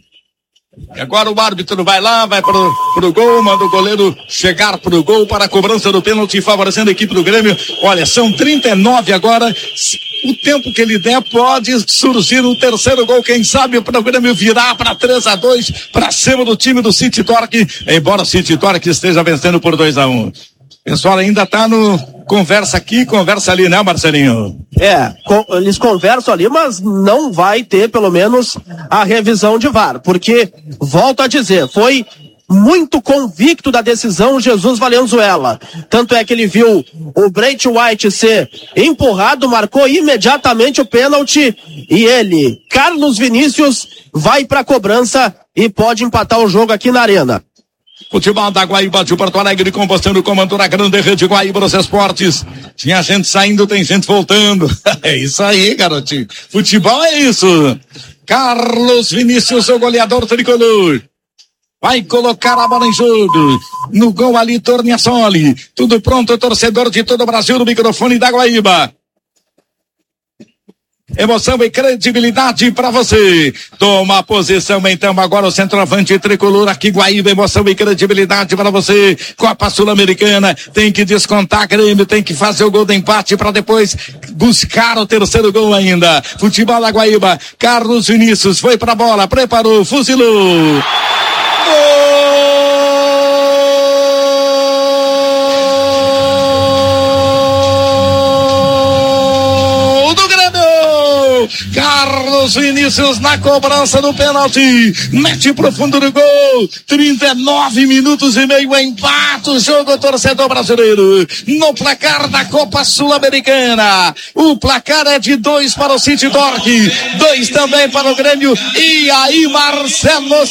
E agora o árbitro vai lá, vai pro, pro gol, manda o goleiro chegar pro gol para a cobrança do pênalti, favorecendo a equipe do Grêmio. Olha, são trinta e nove agora. O tempo que ele der, pode surgir um terceiro gol. Quem sabe o Grêmio virar para três a dois para cima do time do City Torque, embora o City Torque esteja vencendo por dois a um. O pessoal ainda tá no conversa aqui, conversa ali, né, Marcelinho? É, com, eles conversam ali, mas não vai ter, pelo menos, a revisão de V A R, porque, volto a dizer, foi muito convicto da decisão Jesus Valenzuela. Tanto é que ele viu o Braithwaite ser empurrado, marcou imediatamente o pênalti, e ele, Carlos Vinícius, vai pra cobrança e pode empatar o jogo aqui na arena. Futebol da Guaíba de Porto Alegre, compostando o comando da grande rede Guaíba dos Esportes. Tinha gente saindo, tem gente voltando. É isso aí, garotinho. Futebol é isso. Carlos Vinícius, o goleador tricolor. Vai colocar a bola em jogo. No gol ali, Torniassoli. Tudo pronto, torcedor de todo o Brasil, no microfone da Guaíba. Emoção e credibilidade para você. Toma a posição então agora o centroavante tricolor aqui, Guaíba. Emoção e credibilidade para você. Copa Sul-Americana, tem que descontar Grêmio, tem que fazer o gol do empate para depois buscar o terceiro gol ainda. Futebol da Guaíba, Carlos Vinícius foi pra bola, preparou, fuzilou. Gol! Carlos Vinícius na cobrança do pênalti, mete pro fundo do gol, trinta e nove minutos e meio, empate o jogo, torcedor brasileiro, no placar da Copa Sul-Americana. O placar é de dois para o City Torque, dois também para o Grêmio. E aí, Marcelo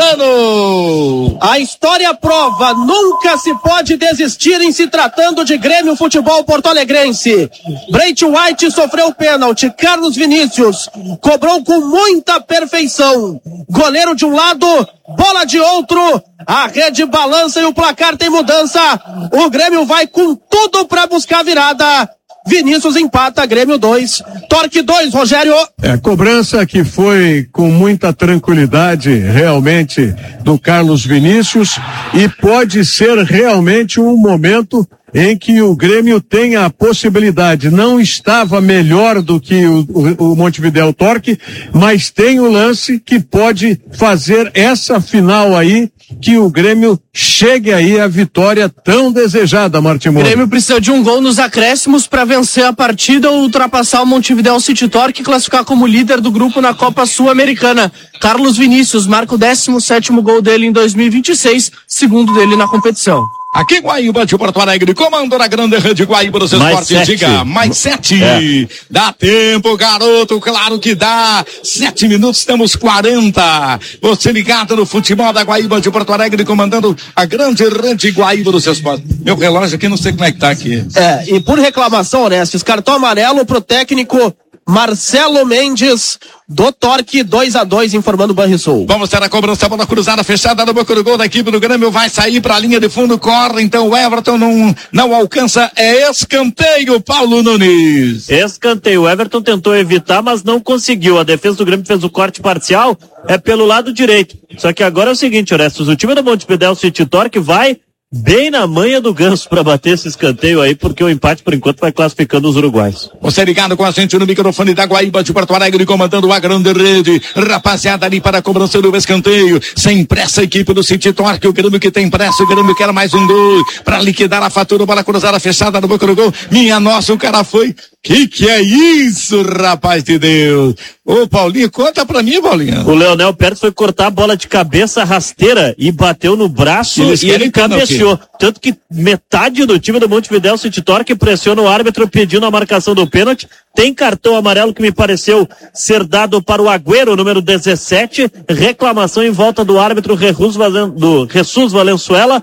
Salzano? A história prova, nunca se pode desistir em se tratando de Grêmio Futebol Porto-Alegrense. Bright White sofreu pênalti, Carlos Vinícius cobrou com muita perfeição. Goleiro de um lado, bola de outro, a rede balança e o placar tem mudança. O Grêmio vai com tudo para buscar a virada. Vinícius empata, Grêmio dois, Torque dois, Rogério. É, cobrança que foi com muita tranquilidade, realmente, do Carlos Vinícius, e pode ser realmente um momento em que o Grêmio tem a possibilidade, não estava melhor do que o, o, o Montevidéu Torque, mas tem o lance que pode fazer essa final aí, que o Grêmio chegue aí à vitória tão desejada, Martim Moura. O Grêmio precisa de um gol nos acréscimos para vencer a partida ou ultrapassar o Montevidéu City Torque e classificar como líder do grupo na Copa Sul-Americana. Carlos Vinícius marca o décimo sétimo gol dele em dois mil e vinte e seis, segundo dele na competição. Aqui Guaíba de Porto Alegre, comando da grande rede Guaíba dos Esportes, diga, mais sete, é. Dá tempo, garoto, claro que dá, sete minutos, temos quarenta, você ligado no futebol da Guaíba de Porto Alegre, comandando a grande rede Guaíba dos Esportes. Meu relógio aqui, não sei como é que tá aqui. É, e por reclamação, Orestes, cartão amarelo pro técnico Marcelo Mendes, do Torque, dois a dois, informando o Banrisul. Vamos ter a cobrança, bola cruzada, fechada no boca do gol da equipe do Grêmio, vai sair para a linha de fundo, corre, então o Everton não, não alcança, é escanteio, Paulo Nunes. Escanteio, o Everton tentou evitar, mas não conseguiu, a defesa do Grêmio fez o corte parcial, é pelo lado direito, só que agora é o seguinte, Orestes, o time do Montevidéu City Torque vai bem na manha do Ganso para bater esse escanteio aí, porque o empate por enquanto vai classificando os uruguaios. Você ligado com a gente no microfone da Guaíba de Porto Alegre, comandando a grande rede, rapaziada ali para a cobrança do escanteio, sem pressa a equipe do City Torque, o Grêmio que tem pressa, o Grêmio quer mais um gol, para liquidar a fatura, bola cruzada fechada no boca do gol, minha nossa, o cara foi, que que é isso, rapaz de Deus? Ô Paulinho, conta pra mim, Paulinho. O Leonel Pérez foi cortar a bola de cabeça rasteira e bateu no braço Eles e ele cabeceou. Tanto que metade do time do Montevidéu City Torque pressiona o árbitro pedindo a marcação do pênalti. Tem cartão amarelo que me pareceu ser dado para o Agüero, número dezessete. Reclamação em volta do árbitro Jesus, Valen, do Jesus Valenzuela.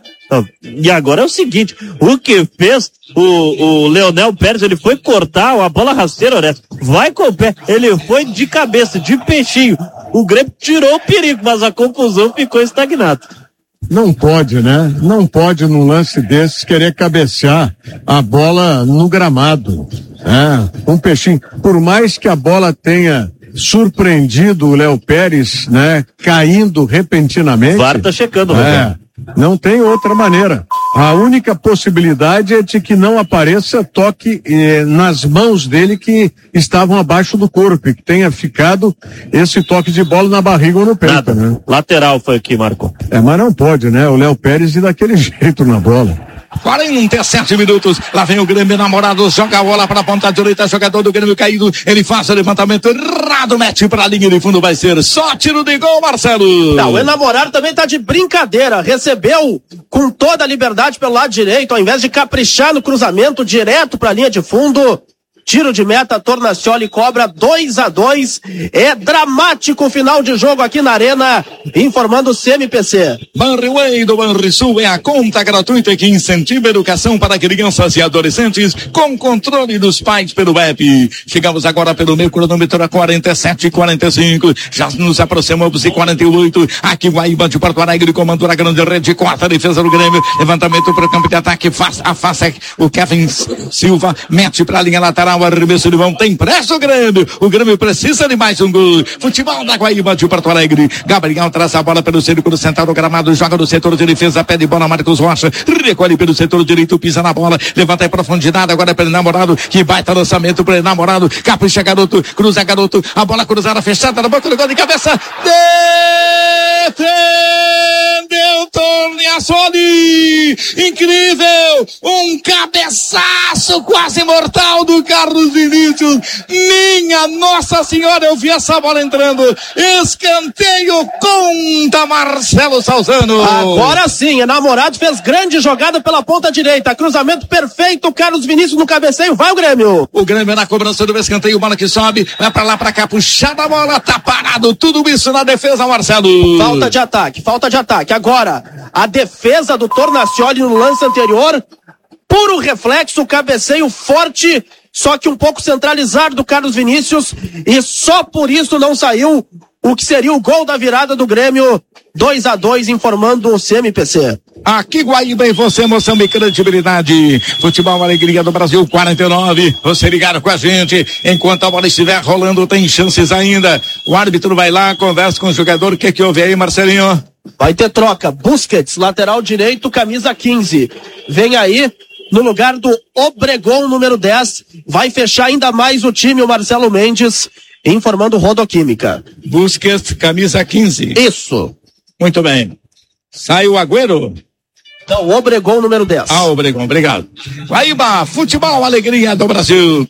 E agora é o seguinte, o que fez o, o Leonel Pérez, ele foi cortar a bola rasteira, né? Vai com o pé, ele foi de cabeça, de peixinho. O Grêmio tirou o perigo, mas a confusão ficou estagnada. Não pode, né? Não pode num lance desses querer cabecear a bola no gramado. É, um peixinho. Por mais que a bola tenha surpreendido o Léo Pérez, né? Caindo repentinamente. O V A R tá checando, é, né? Não tem outra maneira. A única possibilidade é de que não apareça toque eh, nas mãos dele que estavam abaixo do corpo e que tenha ficado esse toque de bola na barriga ou no peito. Nada, né? Lateral foi aqui, Marco. É, mas não pode, né? O Léo Pérez ir daquele jeito na bola. quarenta e sete minutos, lá vem o Grêmio namorado, joga a bola para a ponta direita, jogador do Grêmio caído, ele faz o levantamento errado, mete para a linha de fundo, vai ser só tiro de gol, Marcelo. Não, o enamorado também tá de brincadeira, recebeu com toda a liberdade pelo lado direito, ao invés de caprichar no cruzamento direto para a linha de fundo, tiro de meta, Tornacioli cobra dois a dois. É dramático o final de jogo aqui na Arena, informando o C M P C. Banriway do Banrisul é a conta gratuita que incentiva a educação para crianças e adolescentes com controle dos pais pelo app. Chegamos agora pelo meu cronômetro a quarenta e sete e quarenta e cinco. Já nos aproximamos de quarenta e oito. Aqui Guaíba de Porto Alegre, comandou a grande rede, quarta a defesa do Grêmio. Levantamento para o campo de ataque, faz, afasta o Kevin Silva, mete para a linha lateral, arremesso de mão, tem pressa o Grêmio. O Grêmio precisa de mais um gol. Futebol da Guaíba de Porto Alegre. Gabriel traz a bola pelo círculo central do gramado, joga no setor de defesa, pede bola, Marcos Rocha, recolhe pelo setor direito, pisa na bola, levanta em profundidade, agora é pelo namorado, que baita lançamento para o namorado, capricha garoto, cruza garoto, a bola cruzada fechada na boca do gol de cabeça, defendeu Tornacioli, incrível, um cabeçaço quase mortal do Carlos Vinícius, minha Nossa Senhora, eu vi essa bola entrando, escanteio, conta Marcelo Salzano. Agora sim, o namorado fez grande jogada pela ponta direita, cruzamento perfeito, Carlos Vinícius no cabeceio, vai o Grêmio. O Grêmio na cobrança do escanteio, bola que sobe, vai pra lá, pra cá, puxada a bola, tá parado, tudo isso na defesa, Marcelo. Falta de ataque, falta de ataque, agora, a defesa do Tornacioli no lance anterior, puro reflexo, cabeceio forte, só que um pouco centralizado do Carlos Vinícius, e só por isso não saiu o que seria o gol da virada do Grêmio, dois a dois, informando o C M P C. Aqui Guaíba e você, Moçambique, credibilidade. Futebol Alegria do Brasil, quarenta e nove. Você ligado com a gente. Enquanto a bola estiver rolando, tem chances ainda. O árbitro vai lá, conversa com o jogador. O que que houve aí, Marcelinho? Vai ter troca. Busquets, lateral direito, camisa quinze. Vem aí, no lugar do Obregon, número dez. Vai fechar ainda mais o time, o Marcelo Mendes, informando Rodoquímica. Busquets, camisa quinze. Isso. Muito bem. Sai o Agüero. Não, o Obregon, número dez. Ah, Obregon, obrigado. Guaíba, futebol, alegria do Brasil.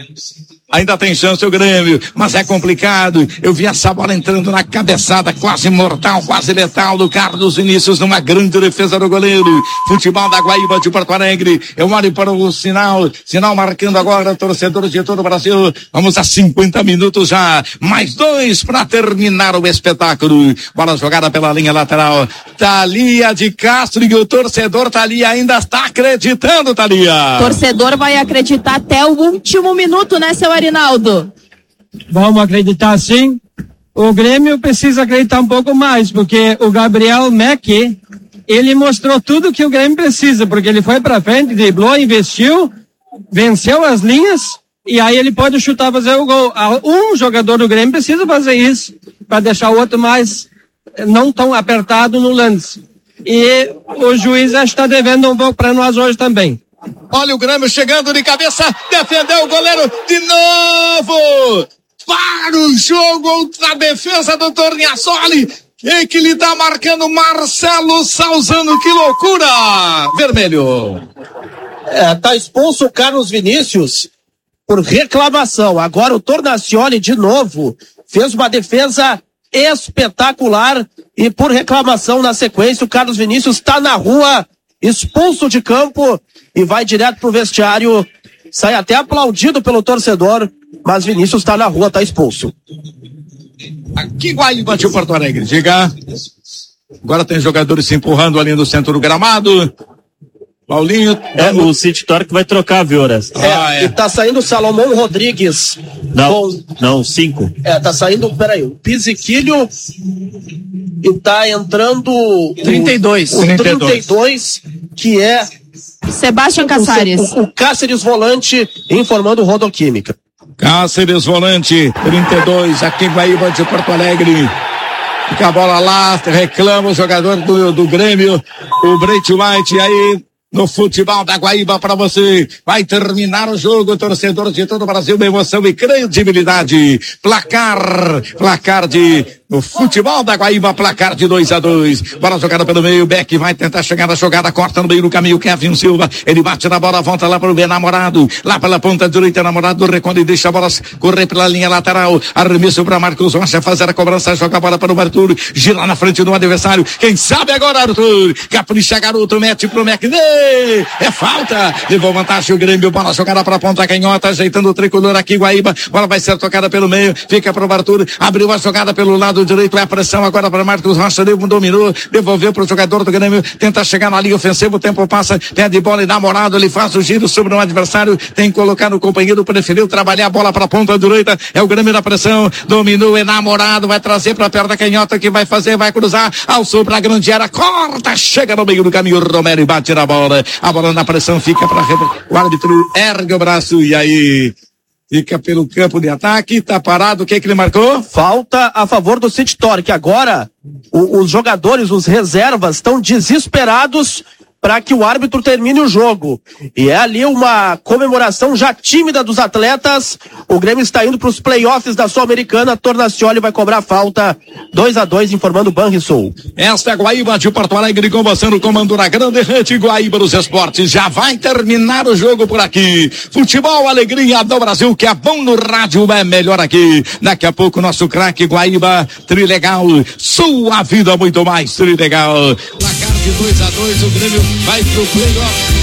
Ainda tem chance o Grêmio, mas é complicado. Eu vi essa bola entrando na cabeçada quase mortal, quase letal do Carlos Vinícius, numa grande defesa do goleiro. Futebol da Guaíba de Porto Alegre. Eu olho para o sinal, sinal marcando agora, torcedores de todo o Brasil. Vamos a cinquenta minutos já, mais dois para terminar o espetáculo. Bola jogada pela linha lateral. Thalia de Castro, e o torcedor Thalia ainda está acreditando, Thalia. Torcedor vai acreditar até o último minuto, né, seu Arinaldo? Vamos acreditar sim. O Grêmio precisa acreditar um pouco mais, porque o Gabriel Mack, ele mostrou tudo que o Grêmio precisa, porque ele foi pra frente, driblou, investiu, venceu as linhas, e aí ele pode chutar, fazer o gol. Um jogador do Grêmio precisa fazer isso, para deixar o outro mais não tão apertado no lance. E o juiz já está devendo um pouco para nós hoje também. Olha o Grêmio chegando de cabeça, defendeu o goleiro de novo, para o jogo, outra defesa do Tornacioli, e que lhe tá marcando Marcelo Salzano, que loucura, vermelho. É, tá expulso o Carlos Vinícius por reclamação, agora o Tornacioli de novo fez uma defesa espetacular, e por reclamação na sequência o Carlos Vinícius tá na rua, expulso de campo, e vai direto pro vestiário, sai até aplaudido pelo torcedor, mas Vinícius tá na rua, tá expulso. Aqui Guaíba de Porto Alegre, diga. Agora tem jogadores se empurrando ali no centro do gramado. Paulinho. É, o City Torque vai trocar, viu, Horas? É, ah, é. E tá saindo o Salomão Rodrigues. Não, com... não, cinco. É, tá saindo, peraí, o Pisiquilho, e tá entrando trinta e dois. O, o trinta e dois, que é Sebastião Cáceres. O, o Cáceres volante, informando Rodoquímica. Cáceres volante, trinta e dois, aqui em Guaíba de Porto Alegre. Fica a bola lá, reclama o jogador do, do Grêmio, o Brett White, aí no futebol da Guaíba para você. Vai terminar o jogo, torcedor de todo o Brasil, emoção e credibilidade. Placar, placar de No futebol da Guaíba, placar de dois a dois. Bola jogada pelo meio, Beck vai tentar chegar na jogada, corta no meio do caminho, Kevin Silva, ele bate na bola, volta lá para o bem namorado, lá pela ponta direita, namorado recolhe e deixa a bola correr pela linha lateral, arremesso para Marcos Rocha fazer a cobrança, joga a bola para o Arthur, gira na frente do adversário, quem sabe agora Arthur, capricha garoto, mete pro Mac, é falta, levou vantagem o Grêmio, bola jogada para a ponta canhota, ajeitando o tricolor aqui, Guaíba, bola vai ser tocada pelo meio, fica para o Arthur, abriu a jogada pelo lado direito, é a pressão agora para Marcos Rocha, dominou, devolveu para o jogador do Grêmio, tenta chegar na linha ofensiva, o tempo passa, pede bola e namorado, ele faz o giro sobre o adversário, tem que colocar no companheiro, preferiu trabalhar a bola para a ponta direita, é o Grêmio na pressão, dominou, é namorado, vai trazer para perto da canhota, que vai fazer, vai cruzar, alçou para a grande área, corta, chega no meio do caminho, Romero e bate na bola, a bola na pressão fica para o árbitro, ergue o braço e aí fica pelo campo de ataque, tá parado, o que que ele marcou? Falta a favor do City Torque. Agora, o, os jogadores, os reservas, estão desesperados para que o árbitro termine o jogo. E é ali uma comemoração já tímida dos atletas. O Grêmio está indo para os playoffs da Sul-Americana. Tornacioli vai cobrar falta. dois a dois, informando o Banrisul. Esta é a Guaíba de Porto Alegre, com você no comando da Grande Rede Guaíba dos Esportes. Já vai terminar o jogo por aqui. Futebol, alegria do Brasil, que é bom no rádio, é melhor aqui. Daqui a pouco, nosso craque Guaíba, Trilegal. Sua vida muito mais Trilegal. Placar de dois a dois, o Grêmio vai pro playoff.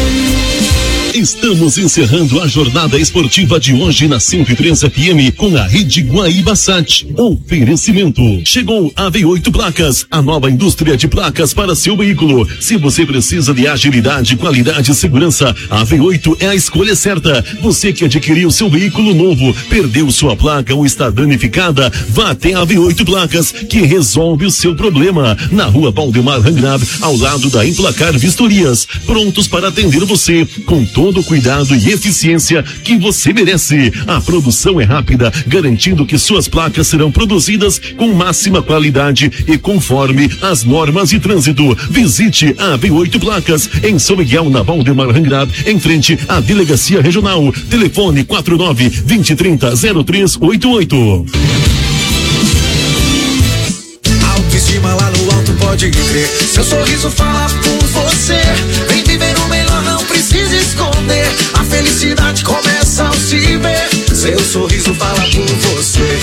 Estamos encerrando a jornada esportiva de hoje na cento e três F M com a Rede Guaíba Sat. Oferecimento. Chegou a V oito Placas, a nova indústria de placas para seu veículo. Se você precisa de agilidade, qualidade e segurança, a V oito é a escolha certa. Você que adquiriu seu veículo novo, perdeu sua placa ou está danificada, vá até a V oito Placas, que resolve o seu problema. Na rua Valdemar Rangrab, ao lado da Emplacar Vistorias, prontos para atender você com todo o cuidado e eficiência que você merece. A produção é rápida, garantindo que suas placas serão produzidas com máxima qualidade e conforme as normas de trânsito. Visite a V oito Placas em São Miguel, na Valdemar Rangrab, em frente à Delegacia Regional. Telefone quatro nove, vinte, trinta, zero três oito oito. Autoestima lá no alto, pode crer. Seu sorriso fala por você. Vem viver o melhor, não precisa esconder. A felicidade começa ao se ver. Seu sorriso fala por você.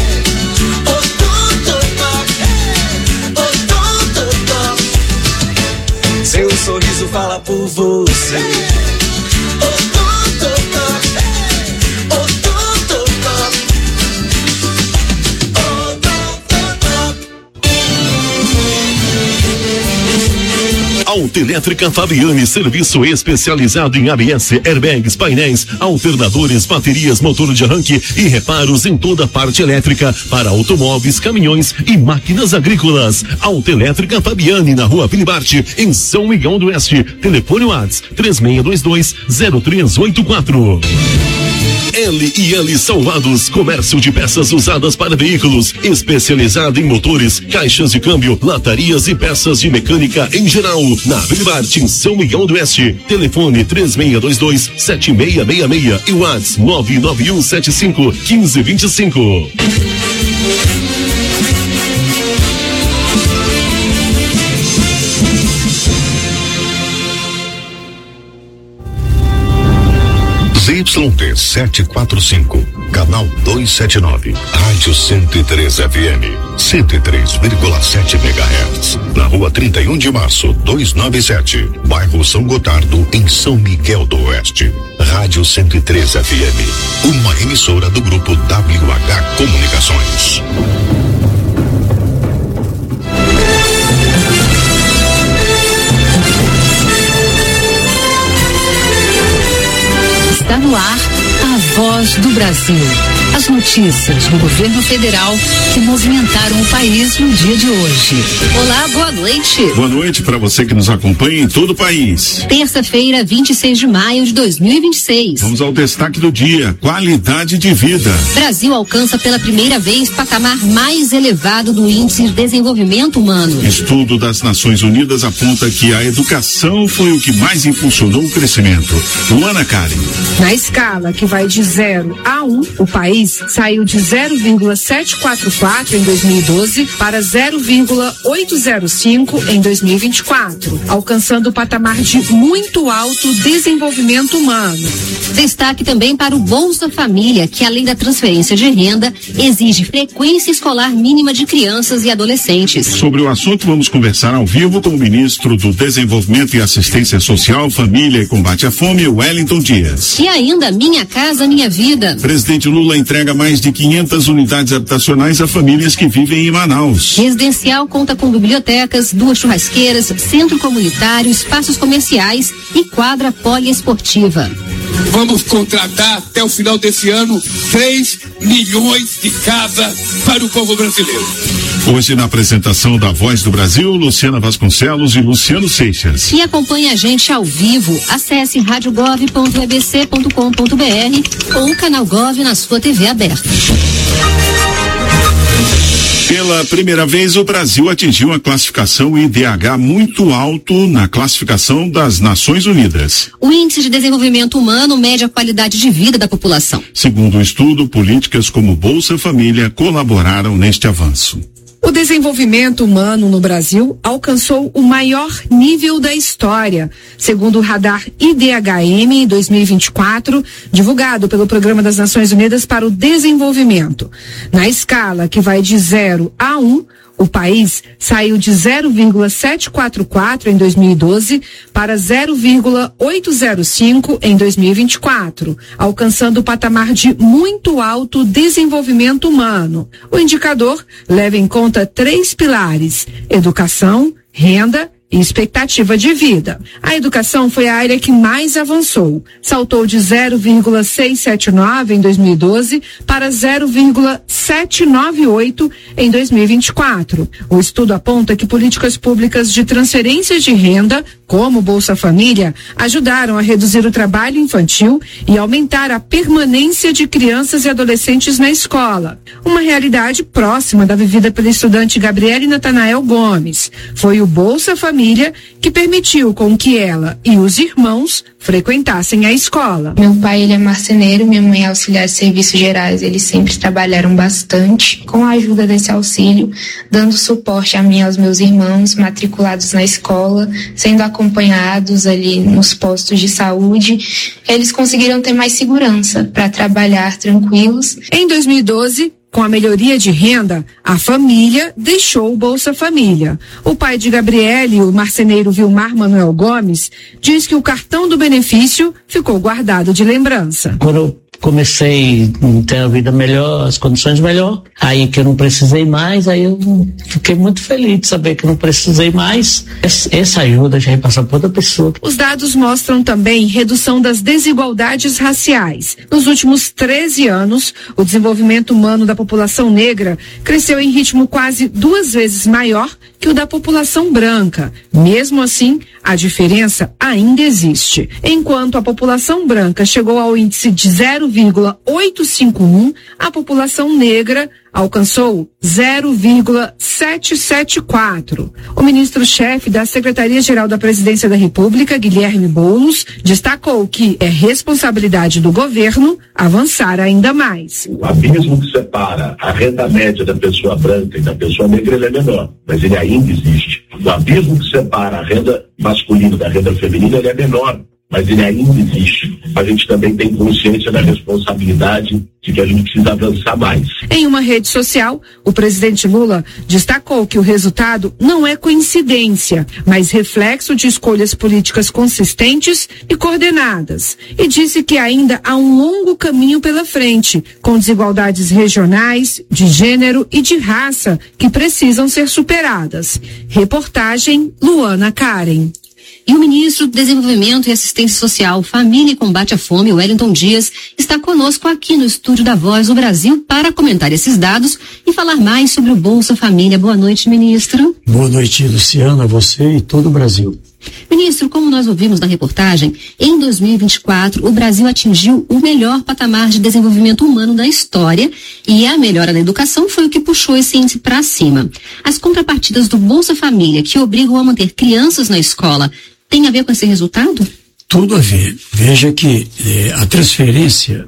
Seu sorriso fala por você. Autoelétrica Fabiane, serviço especializado em A B S, airbags, painéis, alternadores, baterias, motor de arranque e reparos em toda a parte elétrica para automóveis, caminhões e máquinas agrícolas. Autoelétrica Fabiane, na rua Filibarte, em São Miguel do Oeste. Telefone WhatsApp três seis dois dois, zero três oito quatro. L e L Salvados, comércio de peças usadas para veículos, especializado em motores, caixas de câmbio, latarias e peças de mecânica em geral. Na Filibarte, em São Miguel do Oeste. Telefone três seis dois dois, sete seis seis seis e WhatsApp nove nove um sete cinco, um cinco dois cinco. Z Y T setecentos e quarenta e cinco, canal duzentos e setenta e nove, rádio cento e três F M, cento e três vírgula sete megahertz, na rua trinta e um de março, duzentos e noventa e sete, bairro São Gotardo, em São Miguel do Oeste. Rádio cento e três F M, uma emissora do grupo W H Comunicações. Está no ar a Voz do Brasil. As notícias do governo federal que movimentaram o país no dia de hoje. Olá, boa noite. Boa noite para você que nos acompanha em todo o país. Terça-feira, vinte e seis de maio de dois mil e vinte e seis. Vamos ao destaque do dia: qualidade de vida. Brasil alcança pela primeira vez patamar mais elevado do Índice de Desenvolvimento Humano. Estudo das Nações Unidas aponta que a educação foi o que mais impulsionou o crescimento. Luana Karen. Na escala que vai de zero a um, o país país saiu de zero vírgula setecentos e quarenta e quatro em dois mil e doze para zero vírgula oitocentos e cinco em dois mil e vinte e quatro, alcançando o patamar de muito alto desenvolvimento humano. Destaque também para o Bolsa Família, que além da transferência de renda, exige frequência escolar mínima de crianças e adolescentes. Sobre o assunto, vamos conversar ao vivo com o ministro do Desenvolvimento e Assistência Social, Família e Combate à Fome, Wellington Dias. E ainda Minha Casa Minha Vida. Presidente Lula entrega mais de quinhentas unidades habitacionais a famílias que vivem em Manaus. Residencial conta com bibliotecas, duas churrasqueiras, centro comunitário, espaços comerciais e quadra poliesportiva. Vamos contratar até o final desse ano três milhões de casas para o povo brasileiro. Hoje, na apresentação da Voz do Brasil, Luciana Vasconcelos e Luciano Seixas. E acompanhe a gente ao vivo. Acesse rádio gov ponto e b c ponto com ponto b r ou o canal Gov na sua T V aberta. Pela primeira vez, o Brasil atingiu a classificação I D H muito alto na classificação das Nações Unidas. O Índice de Desenvolvimento Humano mede a qualidade de vida da população. Segundo o estudo, políticas como Bolsa Família colaboraram neste avanço. O desenvolvimento humano no Brasil alcançou o maior nível da história, segundo o radar I D H M em dois mil e vinte e quatro, divulgado pelo Programa das Nações Unidas para o Desenvolvimento. Na escala que vai de zero a um, o país saiu de zero vírgula setecentos e quarenta e quatro em dois mil e doze para zero vírgula oitocentos e cinco em dois mil e vinte e quatro, alcançando o patamar de muito alto desenvolvimento humano. O indicador leva em conta três pilares: educação, renda e expectativa de vida. A educação foi a área que mais avançou. Saltou de zero vírgula seiscentos e setenta e nove em dois mil e doze para zero vírgula setecentos e noventa e oito em dois mil e vinte e quatro. O estudo aponta que políticas públicas de transferência de renda, como Bolsa Família, ajudaram a reduzir o trabalho infantil e aumentar a permanência de crianças e adolescentes na escola. Uma realidade próxima da vivida pela estudante Gabriele Natanael Gomes. Foi o Bolsa Família que permitiu com que ela e os irmãos frequentassem a escola. Meu pai, ele é marceneiro, minha mãe é auxiliar de serviços gerais. Eles sempre trabalharam bastante com a ajuda desse auxílio, dando suporte a mim e aos meus irmãos matriculados na escola, sendo acompanhados ali nos postos de saúde. Eles conseguiram ter mais segurança para trabalhar tranquilos. Em dois mil e doze, com a melhoria de renda, a família deixou o Bolsa Família. O pai de Gabriele, o marceneiro Vilmar Manuel Gomes, diz que o cartão do benefício ficou guardado de lembrança. Quando eu comecei a ter a vida melhor, as condições melhor, aí que eu não precisei mais, aí eu fiquei muito feliz de saber que eu não precisei mais. Essa ajuda já repassar para outra pessoa. Os dados mostram também redução das desigualdades raciais. Nos últimos treze anos, o desenvolvimento humano da população negra cresceu em ritmo quase duas vezes maior que o da população branca. Mesmo assim, a diferença ainda existe. Enquanto a população branca chegou ao índice de zero vírgula oitocentos e cinquenta e um, a população negra alcançou zero vírgula setecentos e setenta e quatro. O ministro-chefe da Secretaria-Geral da Presidência da República, Guilherme Boulos, destacou que é responsabilidade do governo avançar ainda mais. O abismo que separa a renda média da pessoa branca e da pessoa negra ele é menor, mas ele ainda existe. O abismo que separa a renda masculina da renda feminina ele é menor, mas ele ainda existe. A gente também tem consciência da responsabilidade de que a gente precisa avançar mais. Em uma rede social, o presidente Lula destacou que o resultado não é coincidência, mas reflexo de escolhas políticas consistentes e coordenadas. E disse que ainda há um longo caminho pela frente, com desigualdades regionais, de gênero e de raça que precisam ser superadas. Reportagem Luana Karen. E o ministro do Desenvolvimento e Assistência Social, Família e Combate à Fome, Wellington Dias, está conosco aqui no estúdio da Voz do Brasil para comentar esses dados e falar mais sobre o Bolsa Família. Boa noite, ministro. Boa noite, Luciana, você e todo o Brasil. Ministro, como nós ouvimos na reportagem, em dois mil e vinte e quatro o Brasil atingiu o melhor patamar de desenvolvimento humano da história e a melhora da educação foi o que puxou esse índice para cima. As contrapartidas do Bolsa Família, que obrigam a manter crianças na escola, tem a ver com esse resultado? Tudo a ver. Veja que eh, a transferência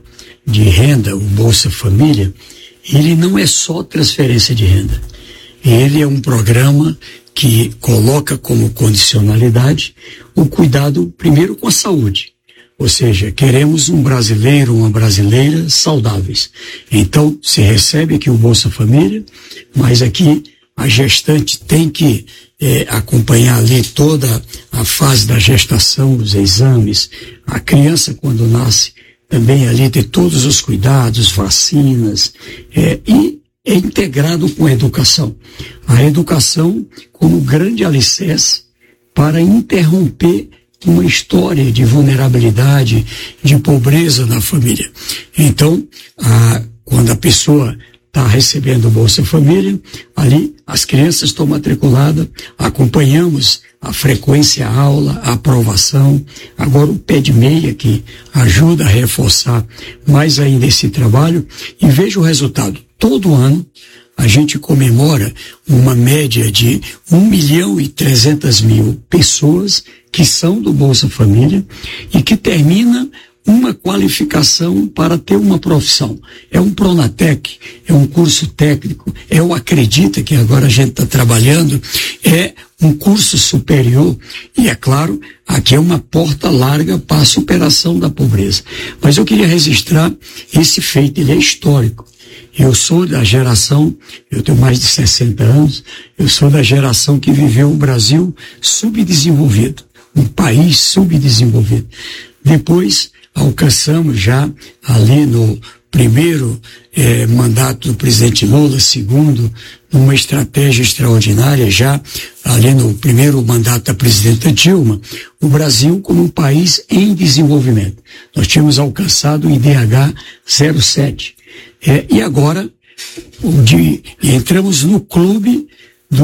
de renda, o Bolsa Família, ele não é só transferência de renda. Ele é um programa que coloca como condicionalidade o cuidado primeiro com a saúde. Ou seja, queremos um brasileiro, uma brasileira saudáveis. Então, se recebe aqui o Bolsa Família, mas aqui a gestante tem que é, acompanhar ali toda a fase da gestação, os exames. A criança, quando nasce, também ali ter todos os cuidados, vacinas, é, e é integrado com a educação. A educação como grande alicerce para interromper uma história de vulnerabilidade, de pobreza na família. Então, a, quando a pessoa está recebendo o Bolsa Família, ali as crianças estão matriculadas, acompanhamos a frequência à aula, a aprovação, agora o pé de meia que ajuda a reforçar mais ainda esse trabalho, e veja o resultado. Todo ano a gente comemora uma média de um milhão e trezentas mil pessoas que são do Bolsa Família e que termina uma qualificação para ter uma profissão. É um Pronatec, é um curso técnico, é o Acredita, que agora a gente está trabalhando, é um curso superior e, é claro, aqui é uma porta larga para a superação da pobreza. Mas eu queria registrar esse feito, ele é histórico. Eu sou da geração, eu tenho mais de sessenta anos, eu sou da geração que viveu o Brasil subdesenvolvido, um país subdesenvolvido. Depois, alcançamos já ali no primeiro eh, mandato do presidente Lula, segundo, numa estratégia extraordinária, já ali no primeiro mandato da presidenta Dilma, o Brasil como um país em desenvolvimento. Nós tínhamos alcançado o I D H zero sete. É, e agora de, entramos no clube